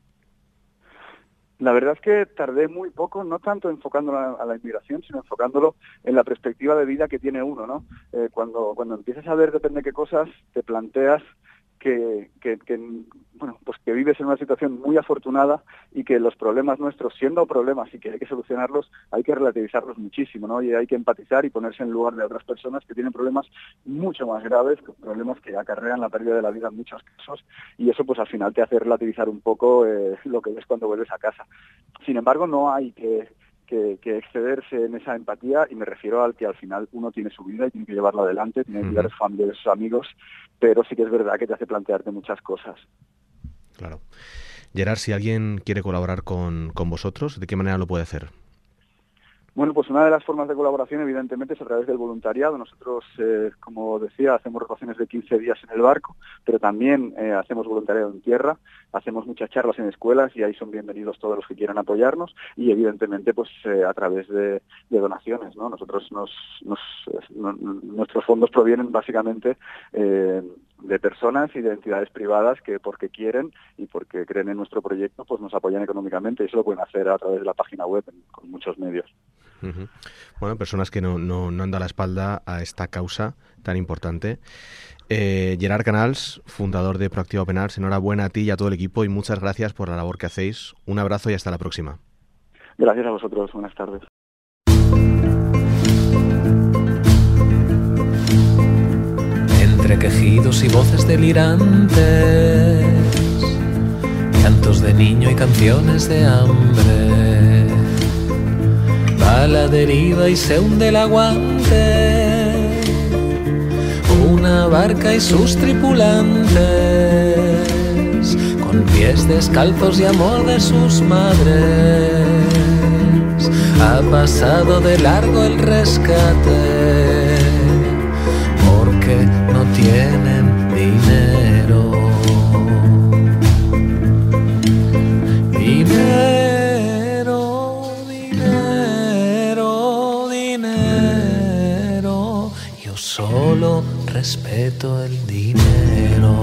La verdad es que tardé muy poco, no tanto enfocándolo a la inmigración, sino enfocándolo en la perspectiva de vida que tiene uno, ¿no? Eh, cuando, cuando empiezas a ver depende de qué cosas, te planteas que, que, que, bueno, pues que vives en una situación muy afortunada, y que los problemas nuestros, siendo problemas y que hay que solucionarlos, hay que relativizarlos muchísimo, ¿no? Y hay que empatizar y ponerse en lugar de otras personas que tienen problemas mucho más graves, problemas que acarrean la pérdida de la vida en muchos casos, y eso pues al final te hace relativizar un poco eh, lo que ves cuando vuelves a casa. Sin embargo, no hay que Que, que excederse en esa empatía, y me refiero al que al final uno tiene su vida y tiene que llevarla adelante, tiene que cuidar de su familia y de sus amigos, pero sí que es verdad que te hace plantearte muchas cosas. Claro. Gerard, si alguien quiere colaborar con, con vosotros, ¿de qué manera lo puede hacer? Bueno, pues una de las formas de colaboración, evidentemente, es a través del voluntariado. Nosotros, eh, como decía, hacemos rotaciones de quince días en el barco, pero también eh, hacemos voluntariado en tierra, hacemos muchas charlas en escuelas, y ahí son bienvenidos todos los que quieran apoyarnos, y evidentemente pues eh, a través de, de donaciones, ¿no? Nosotros nos, nos no, nuestros fondos provienen básicamente eh, de personas y de entidades privadas que, porque quieren y porque creen en nuestro proyecto, pues nos apoyan económicamente, y eso lo pueden hacer a través de la página web en, con muchos medios. Uh-huh. Bueno, personas que no, no, no han dado la espalda a esta causa tan importante. Eh, Gerard Canals, fundador de Proactiva Open Arms, enhorabuena a ti y a todo el equipo, y muchas gracias por la labor que hacéis. Un abrazo y hasta la próxima. Gracias a vosotros, buenas tardes. Entre quejidos y voces delirantes, cantos de niño y canciones de hambre, va a la deriva y se hunde el aguante, una barca y sus tripulantes, con pies descalzos y amor de sus madres, ha pasado de largo el rescate, porque no tienen dinero. Dinero, dinero, dinero, yo solo respeto el dinero.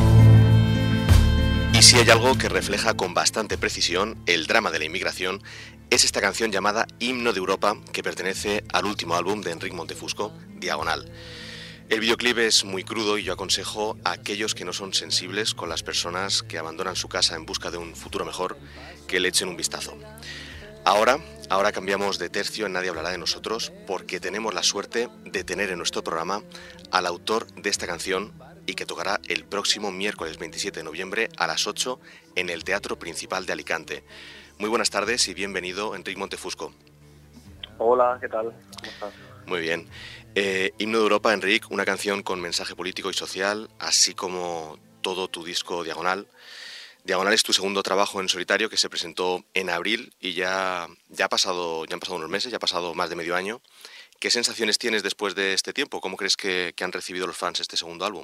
Y si hay algo que refleja con bastante precisión el drama de la inmigración, es esta canción llamada Himno de Europa, que pertenece al último álbum de Enric Montefusco, Diagonal. El videoclip es muy crudo, y yo aconsejo a aquellos que no son sensibles con las personas que abandonan su casa en busca de un futuro mejor, que le echen un vistazo. Ahora, ahora cambiamos de tercio en Nadie Hablará de Nosotros, porque tenemos la suerte de tener en nuestro programa al autor de esta canción, y que tocará el próximo miércoles veintisiete de noviembre a las ocho en el Teatro Principal de Alicante. Muy buenas tardes y bienvenido, Enric Montefusco. Hola, ¿qué tal? ¿Cómo estás? Muy bien. Eh, Himno de Europa, Enric, una canción con mensaje político y social, así como todo tu disco Diagonal. Diagonal es tu segundo trabajo en solitario, que se presentó en abril, y ya, ya, ha pasado, ya han pasado unos meses, ya ha pasado más de medio año. ¿Qué sensaciones tienes después de este tiempo? ¿Cómo crees que, que han recibido los fans este segundo álbum?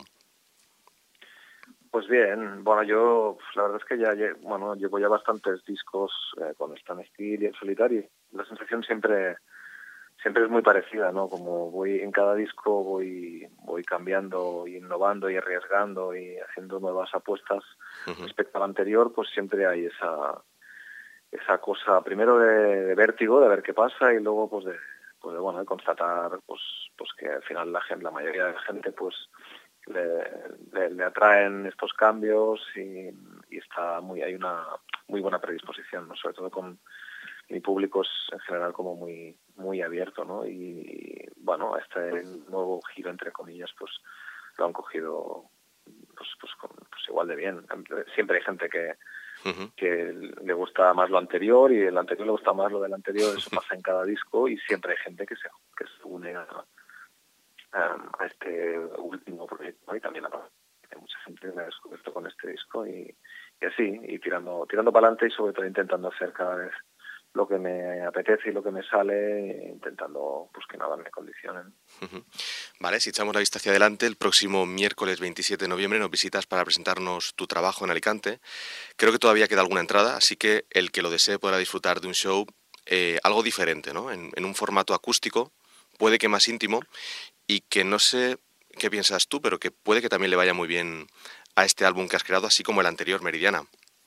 Pues bien, bueno, yo la verdad es que ya bueno, llevo ya bastantes discos eh, con Stand Still y en solitario. La sensación siempre siempre es muy parecida, ¿no? Como voy en cada disco voy voy cambiando, y innovando y arriesgando y haciendo nuevas apuestas. Uh-huh. Respecto al anterior, pues siempre hay esa esa cosa primero de, de vértigo, de ver qué pasa, y luego pues de pues de bueno de constatar pues pues que al final la gente, la mayoría de la gente pues le, le, le atraen estos cambios y, y está muy hay una muy buena predisposición, ¿no? Sobre todo con mi público es en general como muy muy abierto, ¿no? Y bueno, este nuevo giro entre comillas pues lo han cogido pues pues, con, pues igual de bien. Siempre hay gente que uh-huh. que le gusta más lo anterior y el anterior le gusta más lo del anterior, eso pasa en cada disco y siempre hay gente que se que se une a, a, a este último proyecto, ¿no? Y también hay mucha gente que me ha descubierto con este disco y, y así, y tirando tirando para adelante y sobre todo intentando hacer cada vez lo que me apetece y lo que me sale, intentando pues que nada me condicionen. Uh-huh. Vale, si echamos la vista hacia adelante, el próximo miércoles veintisiete de noviembre nos visitas para presentarnos tu trabajo en Alicante. Creo que todavía queda alguna entrada, así que el que lo desee podrá disfrutar de un show eh, algo diferente, ¿no? En, en un formato acústico, puede que más íntimo, y que no sé qué piensas tú, pero que puede que también le vaya muy bien a este álbum que has creado, así como el anterior, Meridiana.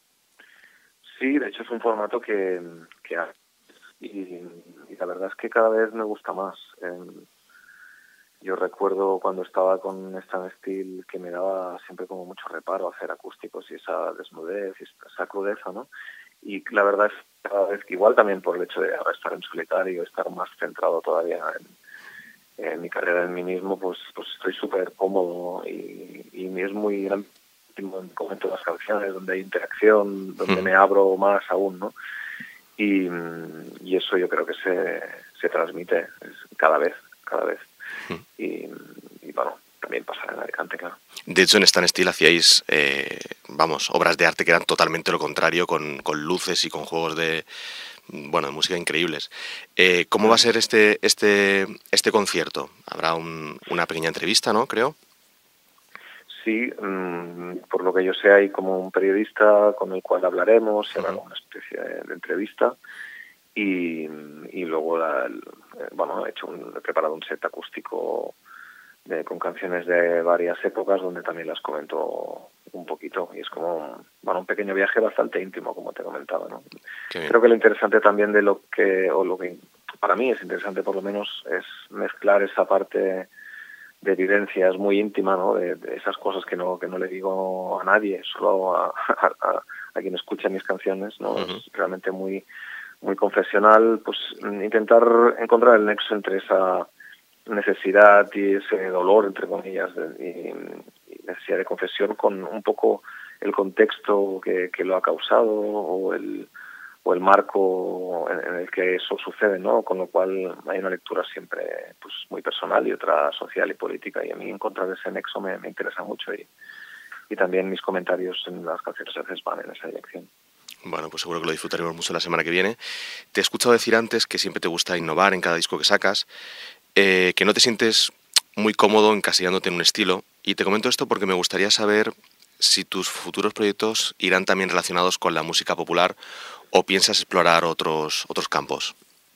Sí, de hecho es un formato que, que hay y, y la verdad es que cada vez me gusta más. Eh, yo recuerdo cuando estaba con Stan Steel que me daba siempre como mucho reparo hacer acústicos y esa desnudez y esa crudeza, ¿no? Y la verdad es que cada vez que igual también por el hecho de ahora estar en solitario, estar más centrado todavía en, en mi carrera, en mí mismo, pues pues estoy súper cómodo y, y me es muy gran comento las canciones donde hay interacción, donde me abro más aún, ¿no? Y, y eso yo creo que se, se transmite cada vez, cada vez. Y, y bueno, también pasa en Alicante, claro. De hecho, en Stan Steel hacíais, eh, vamos, obras de arte que eran totalmente lo contrario, con, con luces y con juegos de, bueno, de música increíbles. Eh, ¿Cómo va a ser este, este, este concierto? Habrá un, una pequeña entrevista, ¿no? Creo. Sí, mmm, por lo que yo sé hay como un periodista con el cual hablaremos, se hará una especie de, de entrevista y, y luego la, el, bueno, he hecho un, he preparado un set acústico de, con canciones de varias épocas donde también las comento un poquito y es como bueno, un pequeño viaje bastante íntimo, como te comentaba, ¿no? Creo que lo interesante también de lo que, o lo que para mí es interesante por lo menos, es mezclar esa parte de vivencias muy íntima, ¿no? De, de esas cosas que no que no le digo a nadie, solo a, a, a quien escucha mis canciones, ¿no? Uh-huh. Es realmente muy muy confesional, pues intentar encontrar el nexo entre esa necesidad y ese dolor, entre comillas, de, y, y necesidad de confesión con un poco el contexto que, que lo ha causado o el o el marco en, en el que eso sucede, ¿no? Con lo cual hay una lectura siempre pues muy personal y otra social y política, y a mí encontrar ese nexo me, me interesa mucho y, y también mis comentarios en las canciones a veces van en esa dirección. Bueno, pues seguro que lo disfrutaremos mucho la semana que viene. Te he escuchado decir antes que siempre te gusta innovar en cada disco que sacas, eh, que no te sientes muy cómodo encasillándote en un estilo, y te comento esto porque me gustaría saber si tus futuros proyectos irán también relacionados con la música popular o piensas explorar otros otros campos.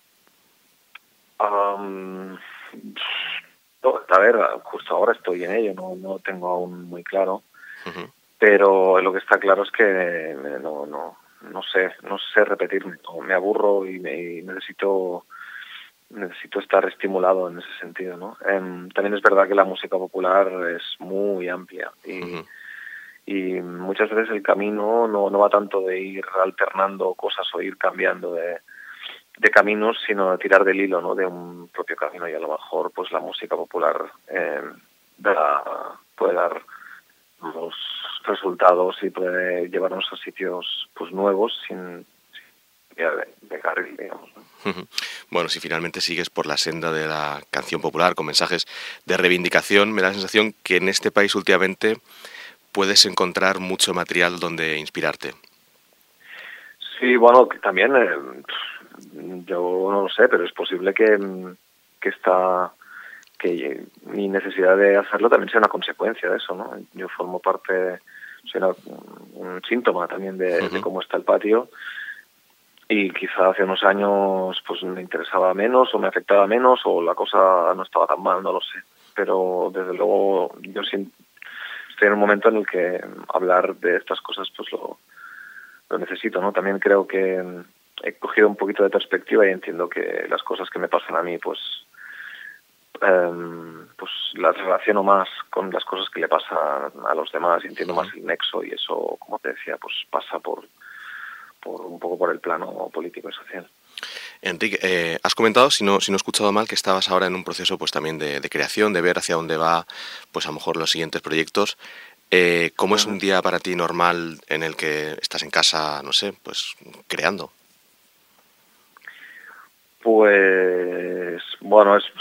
Um, a ver, justo ahora estoy en ello, no, no tengo aún muy claro, uh-huh. Pero lo que está claro es que no no no sé no sé repetirme, no, me aburro y, me, y necesito necesito estar estimulado en ese sentido, ¿no? Um, también es verdad que la música popular es muy amplia y uh-huh. Y muchas veces el camino no, no va tanto de ir alternando cosas o ir cambiando de, de caminos, sino de tirar del hilo, ¿no? De un propio camino, y a lo mejor pues la música popular eh, da, puede dar los resultados y puede llevarnos a sitios pues nuevos sin, sin de, de carril, digamos, ¿no? Bueno, si finalmente sigues por la senda de la canción popular con mensajes de reivindicación, me da la sensación que en este país últimamente puedes encontrar mucho material donde inspirarte. Sí, bueno, que también, eh, yo no lo sé, pero es posible que, que esta, que mi necesidad de hacerlo también sea una consecuencia de eso, ¿no? Yo formo parte, soy una, un síntoma también de, uh-huh. de cómo está el patio, y quizá hace unos años pues me interesaba menos o me afectaba menos o la cosa no estaba tan mal, no lo sé, pero desde luego yo siento estoy en un momento en el que hablar de estas cosas pues lo, lo necesito, ¿no? También creo que he cogido un poquito de perspectiva y entiendo que las cosas que me pasan a mí pues eh, pues las relaciono más con las cosas que le pasan a los demás y entiendo más el nexo, y eso, como te decía, pues pasa por, por un poco por el plano político y social. Enrique, eh, has comentado, si no, si no he escuchado mal, que estabas ahora en un proceso pues también de, de creación, de ver hacia dónde va, pues a lo mejor los siguientes proyectos. Eh, ¿Cómo es un día para ti normal en el que estás en casa, no sé, pues creando? Pues bueno, es,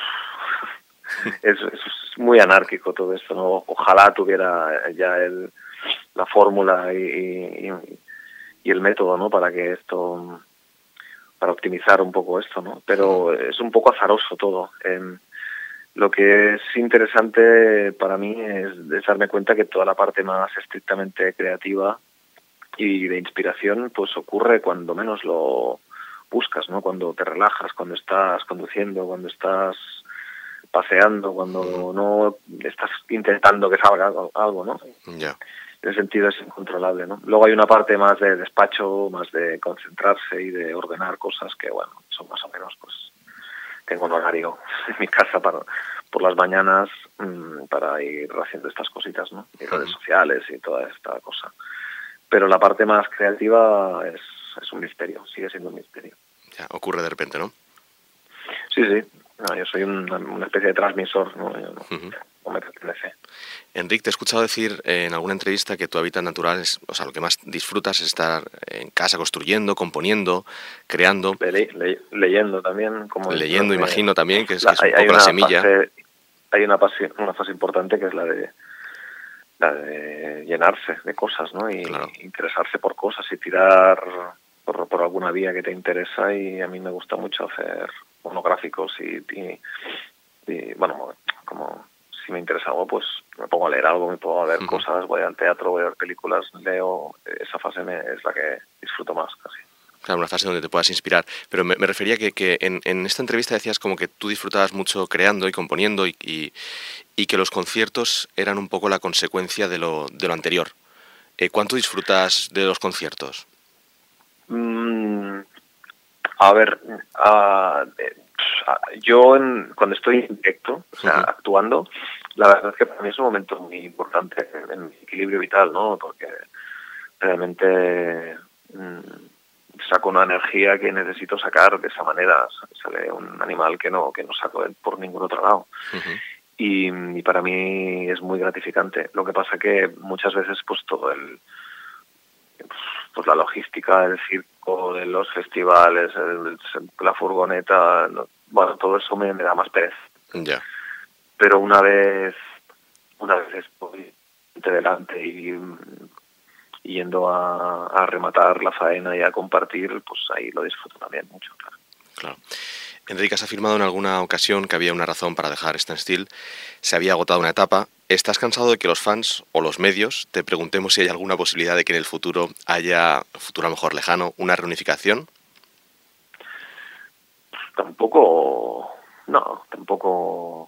es, es muy anárquico todo esto, ¿no? Ojalá tuviera ya el, la fórmula y, y, y el método, ¿no? Para que esto, para optimizar un poco esto, ¿no? Pero es un poco azaroso todo. Eh, lo que es interesante para mí es, es darme cuenta que toda la parte más estrictamente creativa y de inspiración pues ocurre cuando menos lo buscas, ¿no? Cuando te relajas, cuando estás conduciendo, cuando estás paseando, cuando no estás intentando que salga algo, ¿no? Ya. Yeah. En ese sentido es incontrolable, ¿no? Luego hay una parte más de despacho, más de concentrarse y de ordenar cosas que, bueno, son más o menos, pues, tengo un horario en mi casa para por las mañanas mmm, para ir haciendo estas cositas, ¿no? Y redes sociales y toda esta cosa. Pero la parte más creativa es, es un misterio, sigue siendo un misterio. Ya, ocurre de repente, ¿no? Sí, sí. No, yo soy un, una especie de transmisor, ¿no? Yo no, uh-huh. no me pertenece. Enrique, te he escuchado decir eh, en alguna entrevista que tu hábitat natural es, o sea, lo que más disfrutas es estar en casa construyendo, componiendo, creando. Le, le, leyendo también. Como leyendo, me, imagino también, que es, la, que es un hay, poco hay la semilla. Fase, hay una fase, una fase importante que es la de la de llenarse de cosas, ¿no? Y claro. interesarse por cosas y tirar por, por alguna vía que te interesa, y a mí me gusta mucho hacer monográficos y, y, y bueno, como si me interesa algo, pues me pongo a leer algo, me pongo a ver uh-huh. cosas, voy al teatro, voy a ver películas, leo. Esa fase me, es la que disfruto más casi. Claro, una fase donde te puedas inspirar. Pero me, me refería que, que en, en esta entrevista decías como que tú disfrutabas mucho creando y componiendo y, y, y que los conciertos eran un poco la consecuencia de lo, de lo anterior. Eh, ¿Cuánto disfrutas de los conciertos? Mm, a ver, uh, eh, yo en, cuando estoy en directo, o sea, uh-huh. actuando, la verdad es que para mí es un momento muy importante en mi equilibrio vital, ¿no? Porque realmente mmm, saco una energía que necesito sacar de esa manera. Sale un animal que no que no saco por ningún otro lado. Uh-huh. Y, y para mí es muy gratificante. Lo que pasa que muchas veces pues todo el pues la logística del circo, de los festivales, el, la furgoneta, bueno, todo eso me, me da más pereza. Ya. Yeah. Pero una vez una vez estoy delante y yendo a, a rematar la faena y a compartir, pues ahí lo disfruto también mucho, claro. Claro. Enrique, has afirmado en alguna ocasión que había una razón para dejar Stand Still. Se había agotado una etapa. ¿Estás cansado de que los fans o los medios te preguntemos si hay alguna posibilidad de que en el futuro haya, futuro a lo mejor lejano, una reunificación? Tampoco, no, tampoco...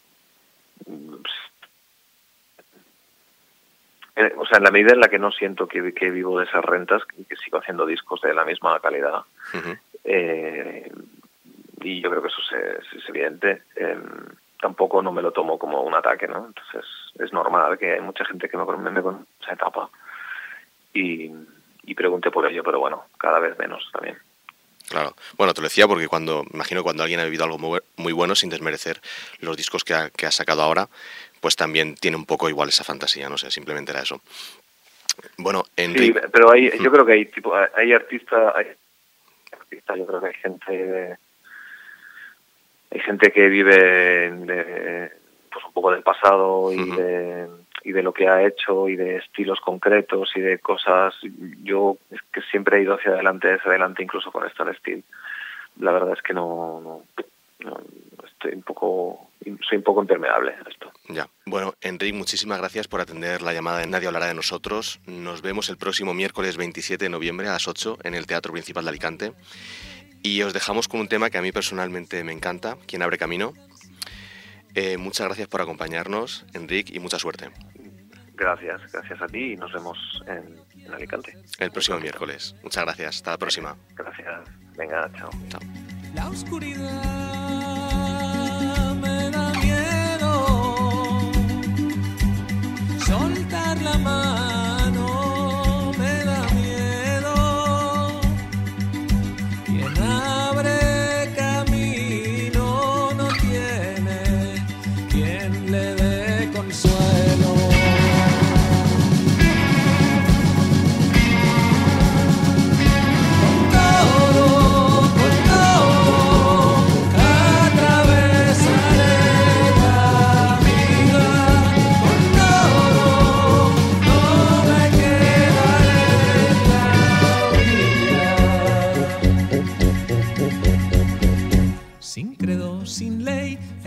O sea, en la medida en la que no siento que, que vivo de esas rentas, que, que sigo haciendo discos de la misma calidad, uh-huh. eh, y yo creo que eso es, es evidente, eh, tampoco no me lo tomo como un ataque, ¿no? Entonces es normal que hay mucha gente que me conoce con esa etapa y, y pregunte por ello, pero bueno, cada vez menos también. Claro. Bueno, te lo decía porque cuando imagino que cuando alguien ha vivido algo muy, muy bueno, sin desmerecer los discos que ha, que ha sacado ahora, pues también tiene un poco igual esa fantasía, no sé, simplemente era eso. Bueno, Enrique... Sí, pero hay, yo creo que hay tipo hay artistas, hay artistas, yo creo que hay gente hay gente que vive de, pues un poco del pasado y uh-huh. de y de lo que ha hecho y de estilos concretos y de cosas. Yo es que siempre he ido hacia adelante, hacia adelante, incluso con Stand Still. La verdad es que no, no, no estoy un poco, soy un poco impermeable a esto. Ya. Bueno, Enrique, muchísimas gracias por atender la llamada de Nadie Hablará de Nosotros. Nos vemos el próximo miércoles veintisiete de noviembre a las ocho en el Teatro Principal de Alicante. Y os dejamos con un tema que a mí personalmente me encanta, Quien abre camino. Eh, muchas gracias por acompañarnos, Enrique, y mucha suerte. Gracias, gracias a ti y nos vemos en, en Alicante. El próximo miércoles. Muchas gracias, hasta la próxima. Gracias, venga, chao. Chao. La oscuridad me da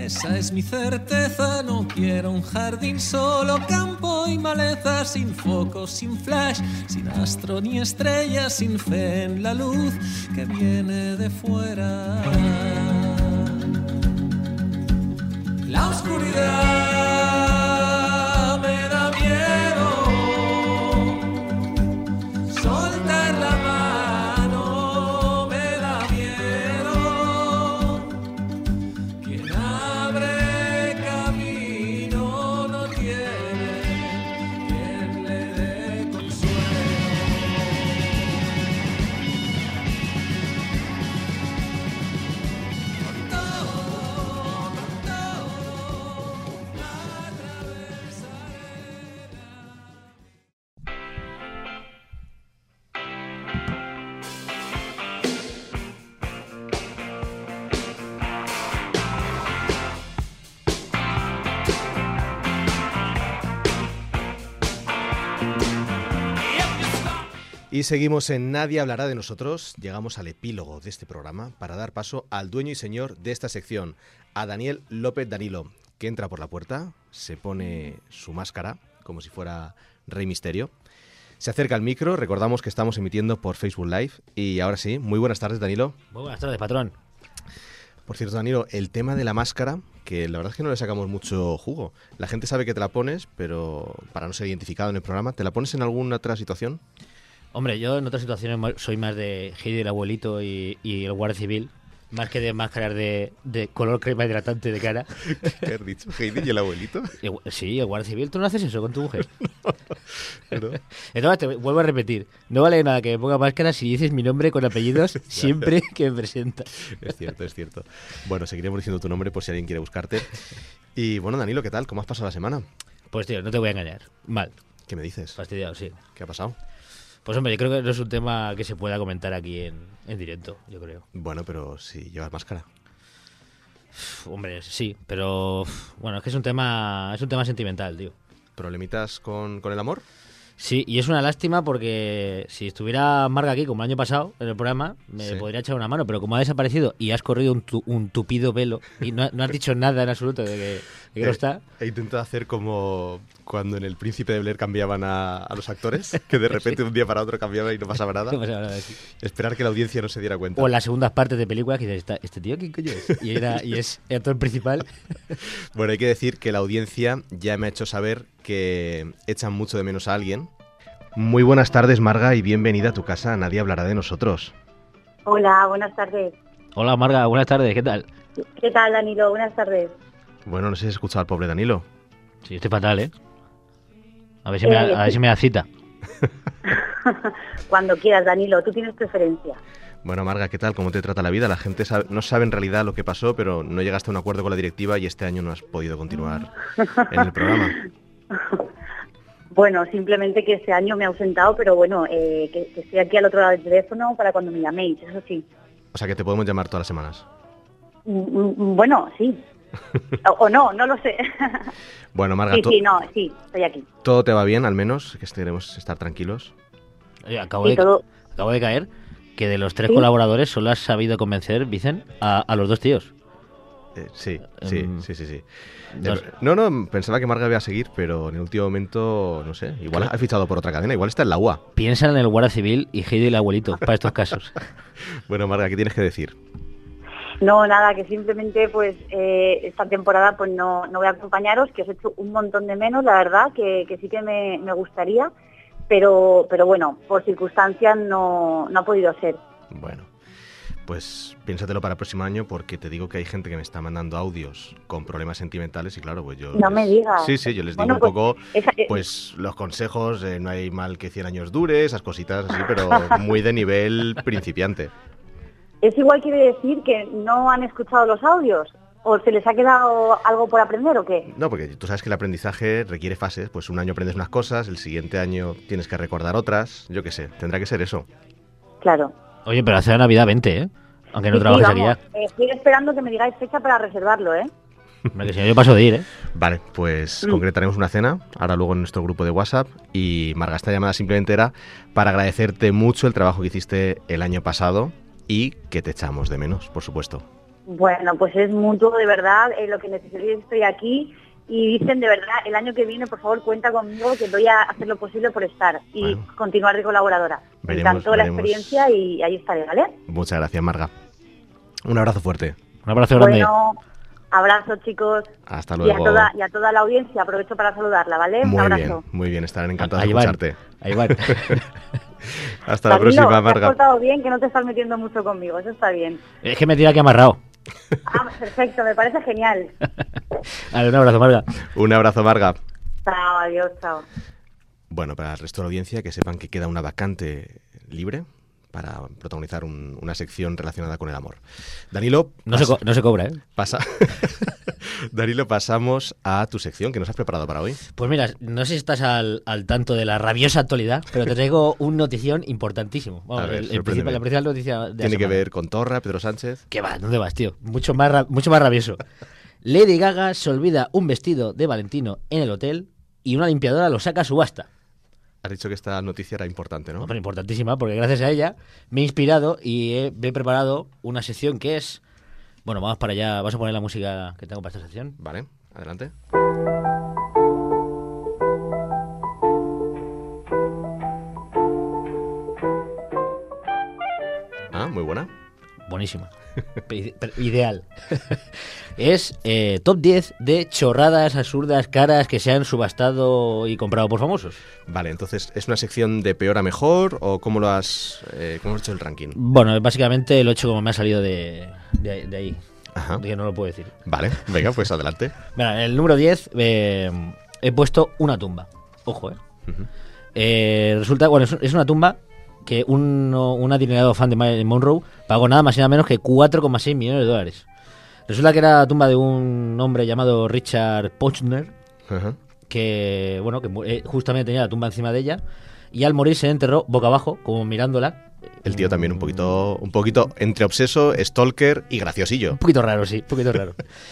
Esa es mi certeza, no quiero un jardín, solo campo y maleza, sin foco, sin flash, sin astro ni estrella, sin fe en la luz que viene de fuera. La oscuridad me da miedo, soltar la mano me da miedo. Quien abre camino no tiene quien le dé consuelo. Con todo, con todo, Y seguimos en Nadie hablará de nosotros. Llegamos al epílogo de este programa para dar paso al dueño y señor de esta sección, a Daniel López Danilo, que entra por la puerta, se pone su máscara como si fuera Rey Misterio, se acerca al micro. Recordamos que estamos emitiendo por Facebook Live. Y ahora sí, muy buenas tardes, Danilo. Muy buenas tardes, patrón. Por cierto, Danilo, el tema de la máscara, que la verdad es que no le sacamos mucho jugo. La gente sabe que te la pones, pero para no ser identificado en el programa, ¿te la pones en alguna otra situación? Hombre, yo en otras situaciones soy más de Heidi el abuelito y, y el guardia civil, más que de máscaras de, de color crema hidratante de cara. ¿Qué has dicho? ¿Heidi y el abuelito? Y, sí, el guardia civil. ¿Tú no haces eso con tu mujer? No, no. Entonces, te vuelvo a repetir. No vale nada que me ponga máscara si dices mi nombre con apellidos siempre que me presenta. Es cierto, es cierto. Bueno, seguiremos diciendo tu nombre por si alguien quiere buscarte. Y bueno, Danilo, ¿qué tal? ¿Cómo has pasado la semana? Pues tío, no te voy a engañar. Mal. ¿Qué me dices? Fastidiado, sí. ¿Qué ha pasado? Pues hombre, yo creo que no es un tema que se pueda comentar aquí en, en directo, yo creo. Bueno, pero si llevas máscara. Uf, hombre, sí, pero uf, bueno, es que es un tema es un tema sentimental, tío. ¿Problemitas con, con el amor? Sí, y es una lástima porque si estuviera Marga aquí como el año pasado en el programa, me Sí. podría echar una mano, pero como ha desaparecido y has corrido un, tu- un tupido velo y no, no has dicho nada en absoluto de que, de que no está. He intentado hacer como cuando en El Príncipe de Blair cambiaban a, a los actores, que de repente de un día para otro cambiaban y no pasaba nada. No pasaba nada, sí. Esperar que la audiencia no se diera cuenta. O en las segundas partes de películas que dices, "¿Esta- ¿este tío quién coño es?" Y, era, y es el actor principal. Bueno, hay que decir que la audiencia ya me ha hecho saber que echan mucho de menos a alguien. Muy buenas tardes, Marga, y bienvenida a tu casa. Nadie hablará de nosotros. Hola, buenas tardes. Hola Marga, buenas tardes, ¿qué tal? ¿Qué tal, Danilo? Buenas tardes. Bueno, no sé si has escuchado al pobre Danilo. Sí, estoy fatal, ¿eh? A ver si me da, a ver si me da cita. Cuando quieras, Danilo, tú tienes preferencia. Bueno, Marga, ¿qué tal? ¿Cómo te trata la vida? La gente sabe- no sabe en realidad lo que pasó, pero no llegaste a un acuerdo con la directiva y este año no has podido continuar en el programa. Bueno, simplemente que este año me he ausentado, pero bueno, eh, que, que estoy aquí al otro lado del teléfono para cuando me llaméis, eso sí. O sea que te podemos llamar todas las semanas. Mm, mm, Bueno, sí. O, o no, no lo sé. Bueno, Marga, Sí, to- sí, no, sí, estoy aquí. todo te va bien, al menos, que queremos estar tranquilos. Oye, acabo, Sí, de, todo. acabo de caer que de los tres ¿Sí? colaboradores solo has sabido convencer, Vicen, a, a los dos tíos. Eh, sí, sí, Em, sí, sí, sí. no Eh, sé. No, no, pensaba que Marga iba a seguir, pero en el último momento, no sé, igual ha fichado por otra cadena, igual está en la U A. Piensa en el guardia civil y Heidi el abuelito para estos casos. Bueno, Marga, ¿qué tienes que decir? No, nada, que simplemente pues eh, esta temporada pues no, no voy a acompañaros, que os he hecho un montón de menos, la verdad, que, que sí que me, me gustaría, pero, pero bueno, por circunstancias no, no ha podido ser. Bueno, pues piénsatelo para el próximo año porque te digo que hay gente que me está mandando audios con problemas sentimentales y claro, pues yo... No les- me digas. Sí, sí, yo les digo Bueno, un pues, poco, esa- eh, pues los consejos, eh, no hay mal que cien años dure, esas cositas así, pero muy de nivel principiante. ¿Es igual quiere decir que no han escuchado los audios? ¿O se les ha quedado algo por aprender o qué? No, porque tú sabes que el aprendizaje requiere fases, pues un año aprendes unas cosas, el siguiente año tienes que recordar otras, yo qué sé, tendrá que ser eso. Claro. Oye, pero hace la Navidad vente, ¿eh? Aunque no Sí, sí, trabajes aquí vamos, ya. eh, estoy esperando que me digáis fecha para reservarlo, ¿eh? Hombre, que si no, yo paso de ir, ¿eh? Vale, pues Mm. concretaremos una cena, ahora luego en nuestro grupo de WhatsApp, y Marga, esta llamada simplemente era para agradecerte mucho el trabajo que hiciste el año pasado y que te echamos de menos, por supuesto. Bueno, pues es mutuo, de verdad, eh, lo que necesitéis estoy aquí. Y dicen, de verdad, el año que viene, por favor, cuenta conmigo, que voy a hacer lo posible por estar y bueno, continuar de colaboradora. Me veremos, encantó veremos. la experiencia y ahí estaré, ¿vale? Muchas gracias, Marga. Un abrazo fuerte. Un abrazo grande. Bueno, abrazo, chicos. Hasta luego. Y a toda, y a toda la audiencia, aprovecho para saludarla, ¿vale? Muy Un abrazo. bien, muy bien, estarán encantados Ahí de van. escucharte. Ahí va. Hasta la Danilo, próxima, te has Marga. portado bien, que no te estás metiendo mucho conmigo, eso está bien. Es que me tira aquí amarrado. Ah, perfecto, me parece genial. Vale, un abrazo, Marga. Un abrazo, Marga. Chao, adiós, chao. Bueno, para el resto de la audiencia, que sepan que queda una vacante libre para protagonizar un- una sección relacionada con el amor. Danilo, No se, pasa- co- no se cobra, ¿eh? pasa. Danilo, pasamos a tu sección que nos has preparado para hoy. Pues mira, no sé si estás al, al tanto de la rabiosa actualidad, pero te traigo un notición importantísimo. Vamos, A ver, el- el sorpréndeme. principal- la principal noticia de la Tiene que semana. ver con Torra, Pedro Sánchez. ¿Qué va? ¿Dónde vas, tío? Mucho más, ra- mucho más rabioso. Lady Gaga se olvida un vestido de Valentino en el hotel y una limpiadora lo saca a subasta. Has dicho que esta noticia era importante, ¿no? Bueno, importantísima, porque gracias a ella me he inspirado y he, me he preparado una sección que es... Bueno, vamos para allá. Vas a poner la música que tengo para esta sección. Vale, adelante. Ah, muy buena. Buenísima. Pe- pe- Ideal. Es eh, top diez de chorradas absurdas caras que se han subastado y comprado por famosos. Vale, entonces, ¿es una sección de peor a mejor o cómo lo has, eh, cómo has hecho el ranking? Bueno, básicamente lo he hecho como me ha salido de, de, de ahí. Ajá. De que no lo puedo decir. Vale, venga, pues adelante. Mira, en el número diez eh, he puesto una tumba. Ojo, eh. Ujú. Eh, resulta, bueno, es, es una tumba que un, un adinerado fan de Marilyn Monroe pagó nada más y nada menos que cuatro coma seis millones de dólares. Resulta que era la tumba de un hombre llamado Richard Pochner, Ajá. que, bueno, que mu- eh, justamente tenía la tumba encima de ella, y al morir se enterró boca abajo, como mirándola. El tío también un poquito, un poquito entre obseso, stalker y graciosillo. Un poquito raro, sí, un poquito raro.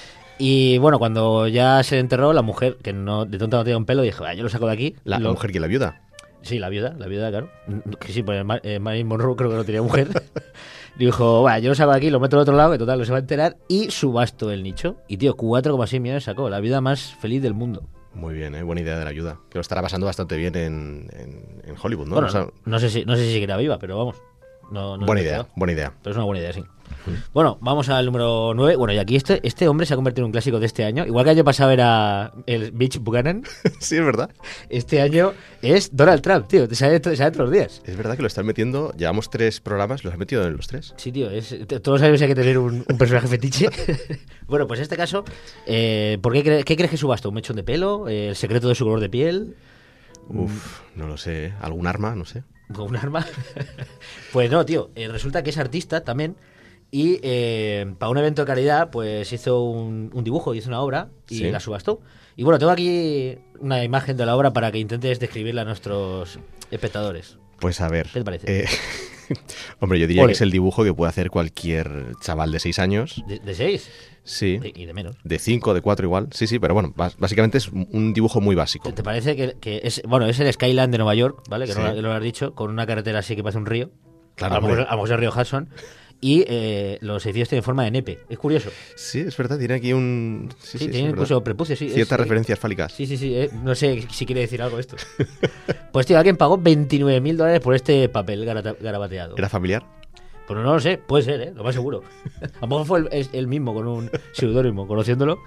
Y bueno, cuando ya se enterró, la mujer, que no de tonta no tenía un pelo, dijo, ah, yo lo saco de aquí. La, la Lo- mujer que la viuda. Sí, la viuda, la viuda, claro. Que sí, pues Mar- eh, Marilyn Monroe creo que no tenía mujer. Dijo, va, yo lo saco de aquí, lo meto al otro lado, que total, no se va a enterar, y subasto el nicho. Y tío, cuatro coma seis millones sacó, la viuda más feliz del mundo. Muy bien, ¿eh? Buena idea de la ayuda. Que lo estará pasando bastante bien en, en, en Hollywood, ¿no? Bueno, O sea, no sé si no sé si seguirá viva, pero vamos. No, no buena he idea, investigado. buena idea. Pero es una buena idea, sí. Bueno, vamos al número nueve. Bueno, y aquí este, este hombre se ha convertido en un clásico de este año. Igual que el año pasado era el Mitch Buchanan, Sí, es verdad. este año es Donald Trump, tío. Te sale, te sale todos los días. Es verdad que lo están metiendo, llevamos tres programas, los han metido en los tres. Sí, tío, es, t- todos sabemos que hay que tener un, un personaje fetiche. Bueno, pues en este caso, eh, ¿por qué, cre- qué crees que subasta? ¿Un mechón de pelo? Eh, ¿El secreto de su color de piel? Uf, no lo sé. ¿eh? ¿Algún arma? No sé. ¿Con un arma? Pues no, tío, eh, resulta que es artista también. Y eh, para un evento de caridad, pues hizo un, un dibujo, hizo una obra y Sí. la subastó. Y bueno, tengo aquí una imagen de la obra para que intentes describirla a nuestros espectadores. Pues a ver. ¿Qué te parece? eh, Hombre, yo diría Ole. que es el dibujo que puede hacer cualquier chaval de seis años. ¿De, de seis? Sí. De- y de menos. De cinco, de cuatro igual. Sí, sí, pero bueno, bas- básicamente es un un dibujo muy básico. ¿Te, te parece que, que es, bueno, es el Skyline de Nueva York, ¿vale? Que Sí. no, lo- que no lo has dicho, con una carretera así que parece un río. Claro, a lo mejor, hombre. a lo mejor es el río Hudson. Y eh, los edificios tienen forma de nepe. Es curioso. Sí, es verdad, tiene aquí un... Sí, Sí, sí, sí, tienen es incluso verdad. prepucios, sí. Ciertas es- referencias fálicas. Sí, sí, sí. eh, no sé si quiere decir algo esto. Pues tío, alguien pagó veintinueve mil dólares por este papel garata- garabateado. ¿Era familiar? Pero no lo sé, puede ser, ¿eh? Lo más seguro. A lo mejor fue el, es- el mismo con un seudónimo, conociéndolo.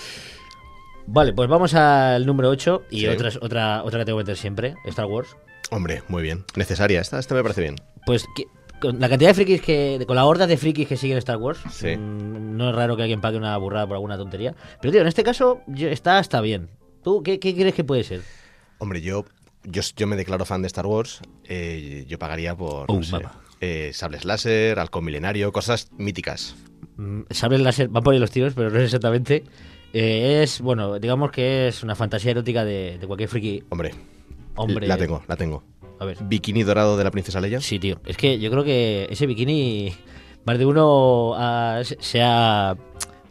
Vale, pues vamos al número ocho y Sí. otras, otra, otra que tengo que meter siempre, Star Wars. Hombre, muy bien. Necesaria esta, esta me parece bien. Pues que- con la cantidad de frikis que. Con la horda de frikis que siguen Star Wars, Sí. mm, no es raro que alguien pague una burrada por alguna tontería. Pero tío, en este caso yo- está, está bien. ¿Tú qué, qué crees que puede ser? Hombre, yo, yo, yo me declaro fan de Star Wars. eh, yo pagaría por, Oh, no sé, mamá. eh, sables láser, halcón milenario, cosas míticas. Mm, Sables láser, van por ahí los tiros, pero no es exactamente. Eh, es, bueno, digamos que es una fantasía erótica de, de cualquier friki Hombre, hombre. la tengo, la tengo. A ver. Bikini dorado de la princesa Leia. Sí, tío. Es que yo creo que ese bikini, más de uno ha- se ha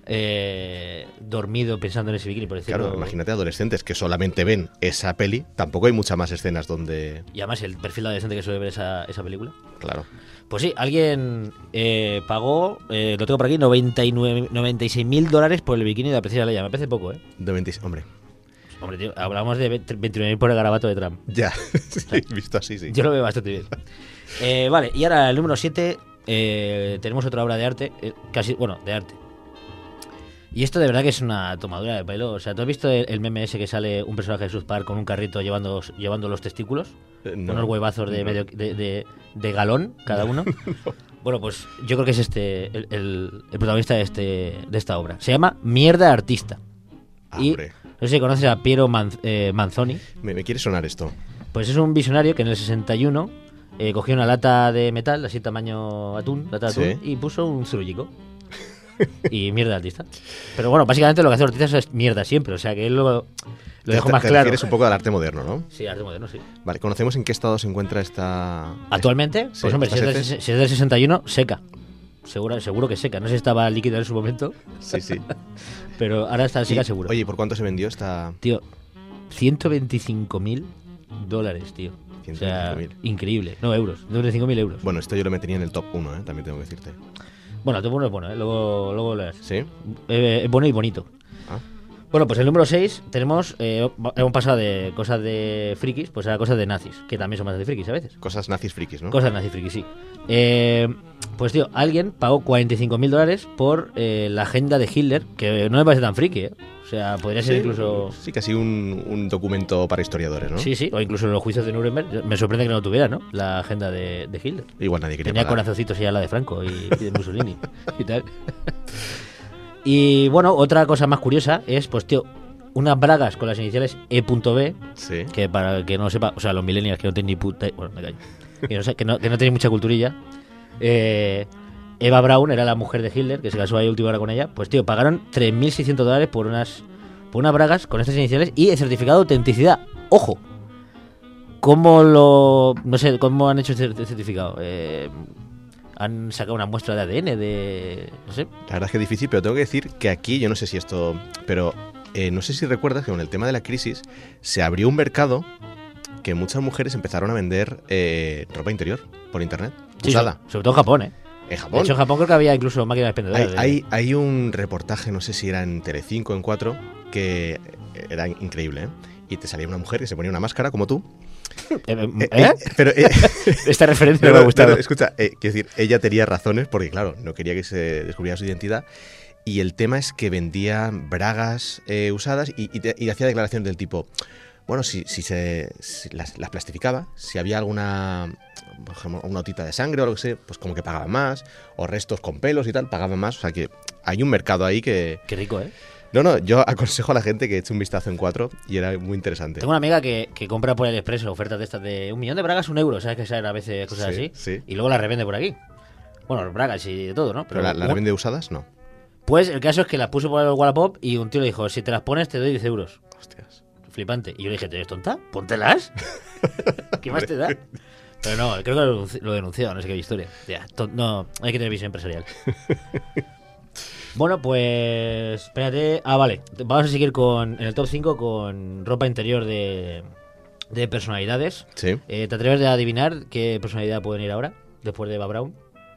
eh, dormido pensando en ese bikini, por decirlo. Claro, imagínate adolescentes que solamente ven esa peli, tampoco hay muchas más escenas donde... Y además el perfil de adolescente que suele ver esa, esa película. Claro. Pues sí, alguien eh, pagó, eh, lo tengo por aquí, noventa y nueve, noventa y seis mil dólares por el bikini de la princesa Leia. Me parece poco, ¿eh? noventa, hombre. Hombre, tío, hablamos de veintinueve mil por el garabato de Trump. Ya, sí, visto así, sí. Yo lo veo bastante bien. Eh, vale, y ahora el número siete, eh, tenemos otra obra de arte, eh, casi, bueno, de arte. Y esto de verdad que es una tomadura de pelo. O sea, ¿tú has visto el, el meme ese que sale un personaje de South Park con un carrito llevando, llevando los testículos? Eh, no, unos huevazos de, no. medio, de, de, de galón cada uno. No. Bueno, pues yo creo que es este el, el, el protagonista de, este, de esta obra. Se llama Mierda Artista. Ah, y hombre. no sé si conoces a Piero Man, eh, Manzoni. Me, me quiere sonar esto. Pues es un visionario que en el sesenta y uno eh, cogió una lata de metal, así tamaño atún, lata de atún, ¿Sí? y puso un zurullico. Y mierda artista. Pero bueno, básicamente lo que hace Ortiz es mierda siempre. O sea que él lo, lo dejó te, más te claro. refieres un poco al arte moderno, ¿no? Sí, arte moderno, sí. Vale, ¿conocemos en qué estado se encuentra esta... Actualmente, Sí, pues hombre, si estas es, del, heces. si es del sesenta y uno, seca. Seguro, seguro que seca. No sé si estaba líquida en su momento. Sí, sí. Pero ahora está seca Y, seguro. Oye, ¿por cuánto se vendió esta...? Tío, ciento veinticinco mil dólares, tío. O sea, ciento veinticinco mil. increíble. No, euros. ciento veinticinco mil euros. Bueno, esto yo lo metería en el top uno, ¿eh? También tengo que decirte. Bueno, todo bueno es bueno, ¿eh? Luego, luego lo verás. ¿Sí? Eh, es bueno y bonito. Ah. Bueno, pues el número seis tenemos, eh, hemos pasado de cosas de frikis, pues a cosas de nazis, que también son bastante frikis a veces. Cosas nazis frikis, ¿no? Cosas nazis frikis, sí. Eh, pues tío, alguien pagó cuarenta y cinco mil dólares por eh, la agenda de Hitler, que no me parece tan friki, ¿eh? O sea, podría ser Sí, incluso... Sí, casi un, un documento para historiadores, ¿no? Sí, sí, o incluso en los juicios de Nuremberg. Me sorprende que no lo tuviera, ¿no? La agenda de, de Hitler. Igual nadie quería Tenía pagar. corazoncitos ya la de Franco y, y de Mussolini y tal. Y bueno, otra cosa más curiosa es, pues tío, unas bragas con las iniciales E B, Sí. que para el que no lo sepa, o sea, los millennials que no tienen ni puta... Bueno, me callo. Que no, sé- que no, que no tienen mucha culturilla. Eh, Eva Braun era la mujer de Hitler, que se casó ahí a última hora con ella. Pues tío, pagaron tres mil seiscientos dólares por unas, por unas bragas con estas iniciales y el certificado de autenticidad. ¡Ojo! ¿Cómo lo...? No sé, ¿cómo han hecho este certificado? Eh, han sacado una muestra de A D N de... no sé. La verdad es que es difícil, pero tengo que decir que aquí, yo no sé si esto... Pero eh, no sé si recuerdas que con el tema de la crisis se abrió un mercado que muchas mujeres empezaron a vender eh, ropa interior por internet, Sí, usada. sobre, sobre todo en Japón, ¿eh? En De Japón. hecho, en Japón creo que había incluso máquinas Hay, expendedoras. de- hay, hay un reportaje, no sé si era en Telecinco o en cuatro, que era increíble, ¿eh? Y te salía una mujer que se ponía una máscara como tú. Eh, eh, Eh, ¿eh? eh, pero, eh, Esta referencia no, no me ha no, gustado. no, escucha, eh, quiero decir, ella tenía razones porque, claro, no quería que se descubriera su identidad. Y el tema es que vendía bragas eh, usadas y, y, te- y hacía declaraciones del tipo, bueno, si, si se si las, las plastificaba, si había alguna, por ejemplo, una notita de sangre o algo que sea, pues como que pagaban más, o restos con pelos y tal, pagaban más. O sea que hay un mercado ahí que... Qué rico, ¿eh? No, no, yo aconsejo a la gente que eche un vistazo en cuatro y era muy interesante. Tengo una amiga que, que compra por el Expreso ofertas de estas de un millón de bragas, un euro, ¿sabes? Que salen a veces cosas Sí, así. sí. Y luego las revende por aquí. Bueno, bragas y de todo, ¿no? Pero la, la un- revende usadas, no. Pues el caso es que las puso por el Wallapop y un tío le dijo, si te las pones te doy diez euros. Hostias. Flipante. Y yo le dije, ¿te eres tonta? Póntelas. ¿Qué más te da? Pero no, creo que lo, denunci- lo denunció, no sé qué historia. Ya, to- no, hay que tener visión empresarial. Bueno, pues espérate. Ah, vale. Vamos a seguir con en el top cinco con ropa interior de, de personalidades. Sí. Eh, ¿Te atreves a adivinar qué personalidad pueden ir ahora? Después de Eva Braun.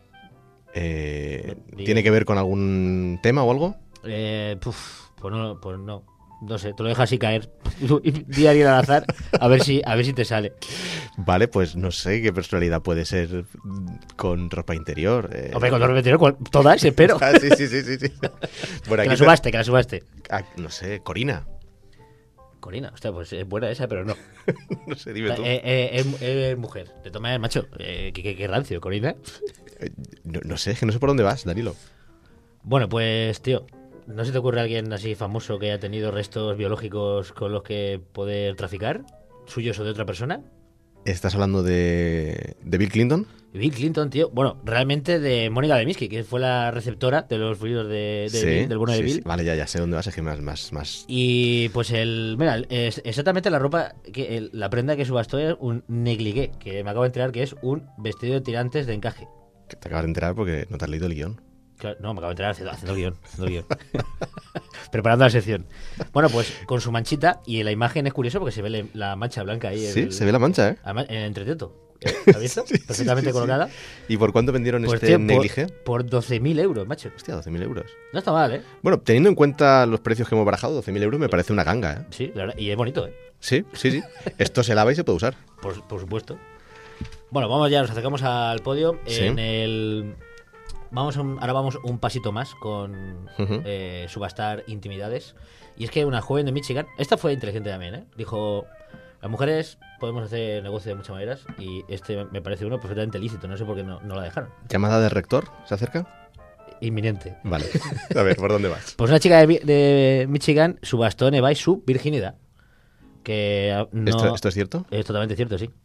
Eh, Di- ¿Tiene que ver con algún tema o algo? Eh, puf, pues no, pues no. No sé, te lo dejas así caer. Día a día al azar. A ver si, a ver si te sale. Vale, pues no sé qué personalidad puede ser con ropa interior. eh. Hombre, con ropa interior, cual- todas, espero. Ah, sí, sí, sí, sí, sí. Bueno, Que aquí la te- subaste, que la subaste. ah, no sé, Corina. Corina, hostia, pues es buena esa, pero no. No sé, dime tú. Eh, eh, es, es mujer. De todas maneras, macho, eh, qué, qué- qué rancio, Corina. Eh, No, no sé, es que no sé por dónde vas, Danilo. Bueno, pues, tío, ¿no se te ocurre alguien así famoso que haya tenido restos biológicos con los que poder traficar? ¿Suyos o de otra persona? ¿Estás hablando de, de Bill Clinton? Bill Clinton, tío. Bueno, realmente de Mónica Lewinsky, que fue la receptora de los fluidos de, de Bill, del bueno de sí, Bill. sí. Vale, ya, ya sé dónde vas, es que más, más, más... Y pues el. Mira, es exactamente la ropa. que el- La prenda que subastó es un negligé, que me acabo de enterar que es un vestido de tirantes de encaje. que te acabas de enterar porque no te has leído el guión. Claro, no, me acabo de enterar haciendo, haciendo guión. Haciendo guión. Preparando la sección. Bueno, pues con su manchita, y en la imagen es curioso porque se ve le- la mancha blanca ahí. Sí, el- se ve la mancha, ¿eh? además, en el entreteto. ¿La has visto? Sí, sí, Perfectamente sí, sí. colocada. ¿Y por cuánto vendieron Pues, este tío, por- negligé? Por doce mil euros, macho. Hostia, doce mil euros. No está mal, ¿eh? Bueno, teniendo en cuenta los precios que hemos barajado, doce mil euros me parece una ganga, ¿eh? Sí, la verdad. Y es bonito, ¿eh? Sí, sí, sí. Esto se lava y se puede usar. Por, por supuesto. Bueno, vamos ya, nos acercamos al podio. Sí. En el. Vamos a un- ahora vamos un pasito más con Ujú. eh, subastar intimidades. Y es que una joven de Michigan, esta fue inteligente también, ¿eh? Dijo, las mujeres podemos hacer negocio de muchas maneras y este me parece uno perfectamente lícito, no sé por qué no, no la dejaron. ¿Llamada de rector? ¿Se acerca? Inminente. Vale. A ver, ¿por dónde vas? Pues una chica de, Mi- de Michigan subastó en eBay su virginidad. Que ah, no... ¿Esto, ¿Esto es cierto? Es totalmente cierto, sí.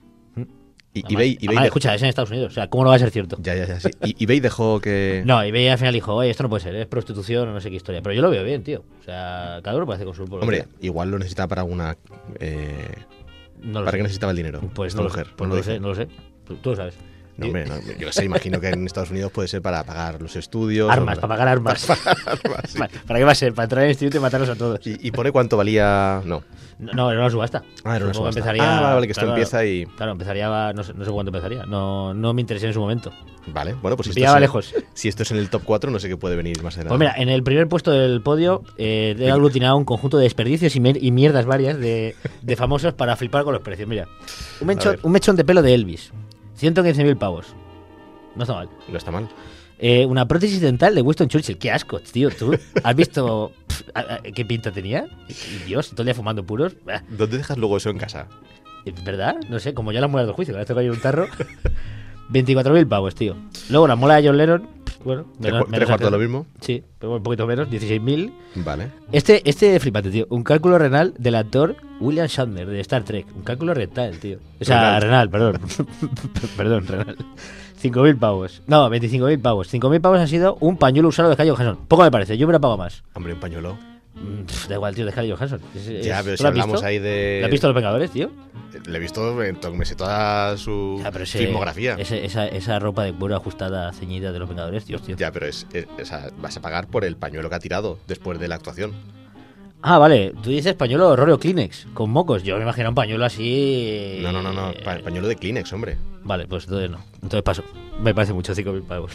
Y, Además- eBay, eBay además, de- escucha, es en Estados Unidos. O sea, ¿cómo no va a ser cierto? Ya, ya, ya, sí. Y eBay dejó que... No, eBay al final dijo, oye, esto no puede ser, es prostitución o no sé qué historia. Pero yo lo veo bien, tío. O sea, cada uno puede hacer con su por lo Hombre, que igual lo necesitaba para alguna... eh, no lo ¿Para sé. qué necesitaba el dinero? Pues esta no lo mujer. sé, pues No no lo lo sé, dijo. no lo sé. Tú, tú lo sabes. No, hombre, no, yo qué sé, imagino que en Estados Unidos puede ser para pagar los estudios. Armas, o- para pagar armas. armas, sí. Vale, ¿para qué va a ser? Para entrar en el instituto y matarlos a todos. ¿Y, y pone cuánto valía...? No. No, no, era una subasta. Ah, era una Supongo que subasta. Empezaría, Ah, vale, vale, que esto claro, empieza y... Claro, empezaría, no sé, no sé cuánto empezaría. No, no me interesé en su momento. Vale, bueno, pues si esto, Pillaba es en- lejos. si esto es en el top cuatro, no sé qué puede venir más adelante. Pues mira, en el primer puesto del podio eh, he aglutinado un conjunto de desperdicios y, mier- y mierdas varias de, de famosos para flipar con los precios. Mira, un mechón, ver. un mechón de pelo de Elvis, ciento quince mil pavos. No está mal. No está mal. Eh, una prótesis dental de Winston Churchill. Qué asco, tío. ¿Tú has visto pf, a- a- qué pinta tenía? Y Dios, todo el día fumando puros. Bah, ¿Dónde dejas luego eso en casa? ¿verdad? No sé, como ya las muelas del juicio, que las tengo ahí en un tarro. veinticuatro mil pavos, tío. Luego la muela de John Lennon, pf, bueno, ¿Tres, menos- cu- menos tres cuartos de lo acceso. mismo? Sí, pero un poquito menos, dieciséis mil. Vale. Este, este flipante, tío. Un cálculo renal del actor William Shatner de Star Trek. Un cálculo rectal, tío. O sea, renal, perdón. Perdón, renal. cinco mil pavos. No, veinticinco mil pavos. cinco mil pavos ha sido un pañuelo usado de Scarlett Johansson. Poco me parece, yo hubiera pagado más. Hombre, un pañuelo. Mm, pf, da igual, tío, de Scarlett Johansson. Es- es- Ya, pero ¿tú si lo has hablamos visto? ahí de... ¿Lo has visto Los Vengadores, tío? Le he visto, en to- me sé toda su Ya, pero ese- filmografía. ese- esa, esa ropa de cuero ajustada, ceñida de Los Vengadores, tío, tío. Ya, pero es, es- o sea, vas a pagar por el pañuelo que ha tirado después de la actuación. Ah, vale. Tú dices pañuelo Rollo Kleenex con mocos. Yo me imagino un pañuelo así. No, no, no, no. pa- pañuelo de Kleenex, hombre. Vale, pues entonces no. Entonces paso. Me parece mucho, cinco mil pavos.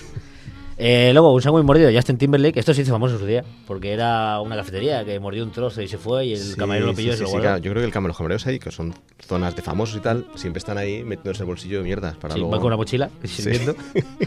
Eh, luego, un sándwich mordido de Justin Timberlake. Esto se hizo famoso en su día. Porque era una cafetería que mordió un trozo y se fue. Y el Sí, camarero lo sí, pilló y sí, se lo sí, guardó. claro. Yo creo que el cam- los camareros ahí, que son zonas de famosos y tal, siempre están ahí metiéndose el bolsillo de mierdas para Sí, luego... van con una mochila Sí. sirviendo.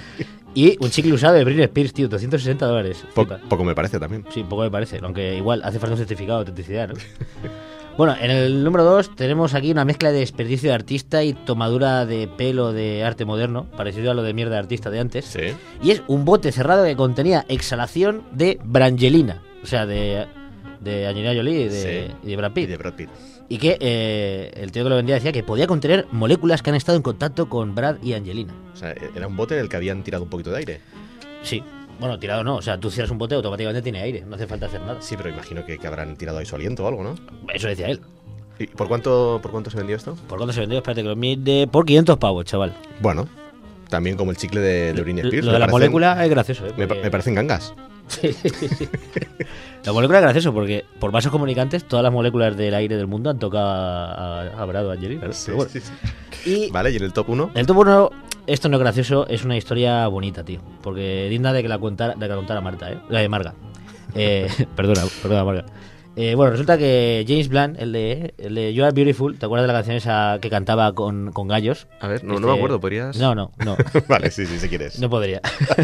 Y un chicle usado de Britney Spears, tío. doscientos sesenta dólares. Po- Flipa. poco me parece también. Sí, poco me parece. Aunque igual hace falta un certificado de autenticidad, ¿no? Bueno, en el número dos tenemos aquí una mezcla de desperdicio de artista y tomadura de pelo de arte moderno, parecido a lo de mierda de artista de antes. Sí. Y es un bote cerrado que contenía exhalación de Brangelina, o sea, de, de Angelina Jolie y de, Sí. y de Brad Y Pitt. de Brad Pitt. Y que eh, el tío que lo vendía decía que podía contener moléculas que han estado en contacto con Brad y Angelina. O sea, era un bote en el que habían tirado un poquito de aire. Sí. Bueno, tirado no, o sea, tú cierras un bote automáticamente tiene aire, no hace falta hacer nada. Sí, pero imagino que, que habrán tirado ahí su aliento o algo, ¿no? Eso decía él. ¿Y por cuánto, por cuánto se vendió esto? ¿Por cuánto se vendió? Espérate que lo mide por quinientos pavos, chaval. Bueno, también como el chicle de, de Britney Spears. Lo me de la parecen- molécula es gracioso, ¿eh? Me, pa- Porque- me parecen gangas. Sí, sí, sí. La molécula es gracioso porque por vasos comunicantes todas las moléculas del aire del mundo han tocado a, a, a Brad o a Angelina, ¿no? Sí, Pero bueno. sí, sí. Y Vale, y en el top uno. el top uno, esto no es gracioso, es una historia bonita, tío. Porque digna de que la contara, de que la contara Marta, ¿eh? La de Marga. Eh, perdona, perdona, Marga. Eh, bueno, resulta que James Blunt, el de, el de You Are Beautiful, ¿te acuerdas de la canción esa que cantaba con, con gallos? A ver, no, Este- no me acuerdo, ¿podrías...? No, no, no. Vale, sí, sí, si quieres. No podría.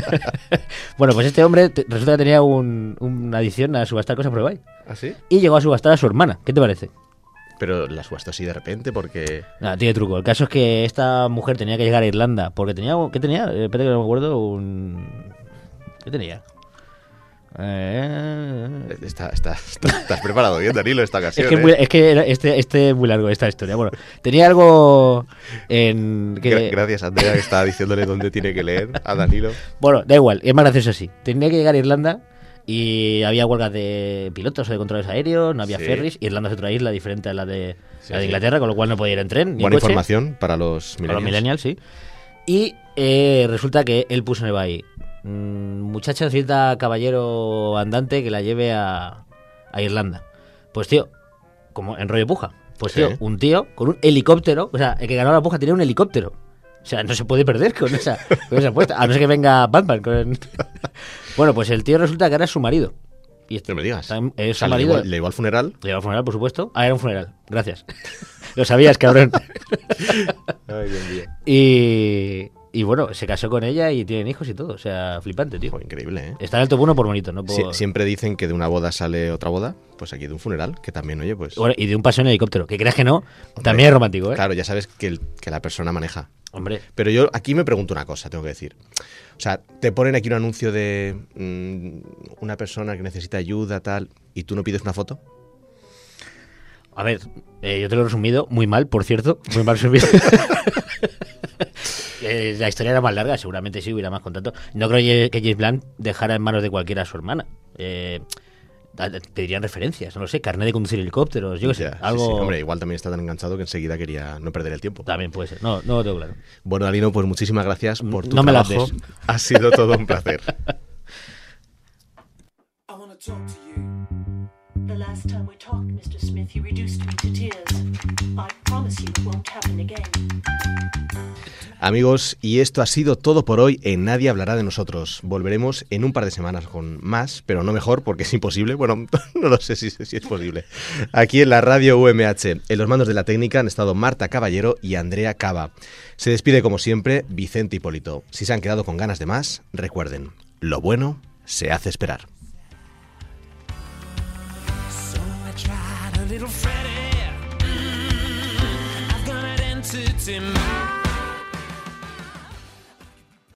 Bueno, pues este hombre te- resulta que tenía un- una adicción a subastar cosas por eBay. ¿Ah, sí? Y llegó a subastar a su hermana. ¿Qué te parece? Pero la subastó así de repente porque... Nada, tiene truco. El caso es que esta mujer tenía que llegar a Irlanda porque tenía... ¿Qué tenía? Eh, Espérate que no me acuerdo. Un... ¿Qué tenía? Eh... Está, está, está- estás preparado bien, Danilo, esta Es ocasión, que, es ¿eh? muy- es que era- este, este es muy largo, esta historia. Bueno, tenía algo en... Que... Gra- Gracias, Andrea, que está diciéndole dónde tiene que leer a Danilo. Bueno, da igual, es más gracioso así. Tenía que llegar a Irlanda y había huelgas de pilotos o de controles aéreos, no había Sí. ferries. Irlanda es otra isla diferente a la de, Sí, la de sí. Inglaterra, con lo cual no podía ir en tren ni en Buena coche. información para los Para los millennials. millennials, sí. Y eh, resulta que él puso en eBay mmm, muchacha necesita caballero andante que la lleve a, a Irlanda. Pues tío, como en rollo puja. Pues tío, sí. un tío con un helicóptero, o sea, el que ganó la puja tenía un helicóptero. O sea, no se puede perder con esa, con esa apuesta, a no ser que venga Batman. Con... Bueno, pues el tío resulta que era su marido. Y este, no me digas. Es o sea, su marido. ¿le llevó, ¿Le llevó al funeral? Le llevó al funeral, por supuesto. Ah, era un funeral. Gracias. Lo sabías, cabrón. Ay, Dios mío. Y... Y bueno, se casó con ella y tienen hijos y todo. O sea, flipante, tío. Oh, increíble, ¿eh? Está en el top uno por bonito, ¿no? Por... Sie- siempre dicen que de una boda sale otra boda. Pues aquí de un funeral, que también, oye, pues... Bueno, y de un paseo en helicóptero. Que creas que no, Hombre, también es romántico, ¿eh? Claro, ya sabes que, el, que la persona maneja. Hombre. Pero yo aquí me pregunto una cosa, tengo que decir. O sea, te ponen aquí un anuncio de mmm, una persona que necesita ayuda, tal, y tú no pides una foto. A ver, eh, yo te lo he resumido muy mal, por cierto. Muy mal resumido. eh, la historia era más larga, seguramente sí hubiera más contacto. No creo que James Blunt dejara en manos de cualquiera a su hermana. Eh, pedirían referencias, no lo sé, carnet de conducir helicópteros, yo qué sé. Ya, algo... sí, sí. Hombre, igual también está tan enganchado que enseguida quería no perder el tiempo. También puede ser, no, no lo tengo claro. Bueno, Alino, pues muchísimas gracias por tu no me trabajo. la des. Ha sido todo un placer. The last time we talked, mister Smith, you reduced me to tears. I promise you it won't happen again. Amigos, y esto ha sido todo por hoy en Nadie Hablará de Nosotros. Volveremos en un par de semanas con más, pero no mejor porque es imposible. Bueno, no lo sé si, si es posible. Aquí en la radio U M H. En los mandos de la técnica han estado Marta Caballero y Andrea Cava. Se despide como siempre Vicente Hipólito. Si se han quedado con ganas de más, recuerden, lo bueno se hace esperar. Little Freddy, mm, I've got it entered in my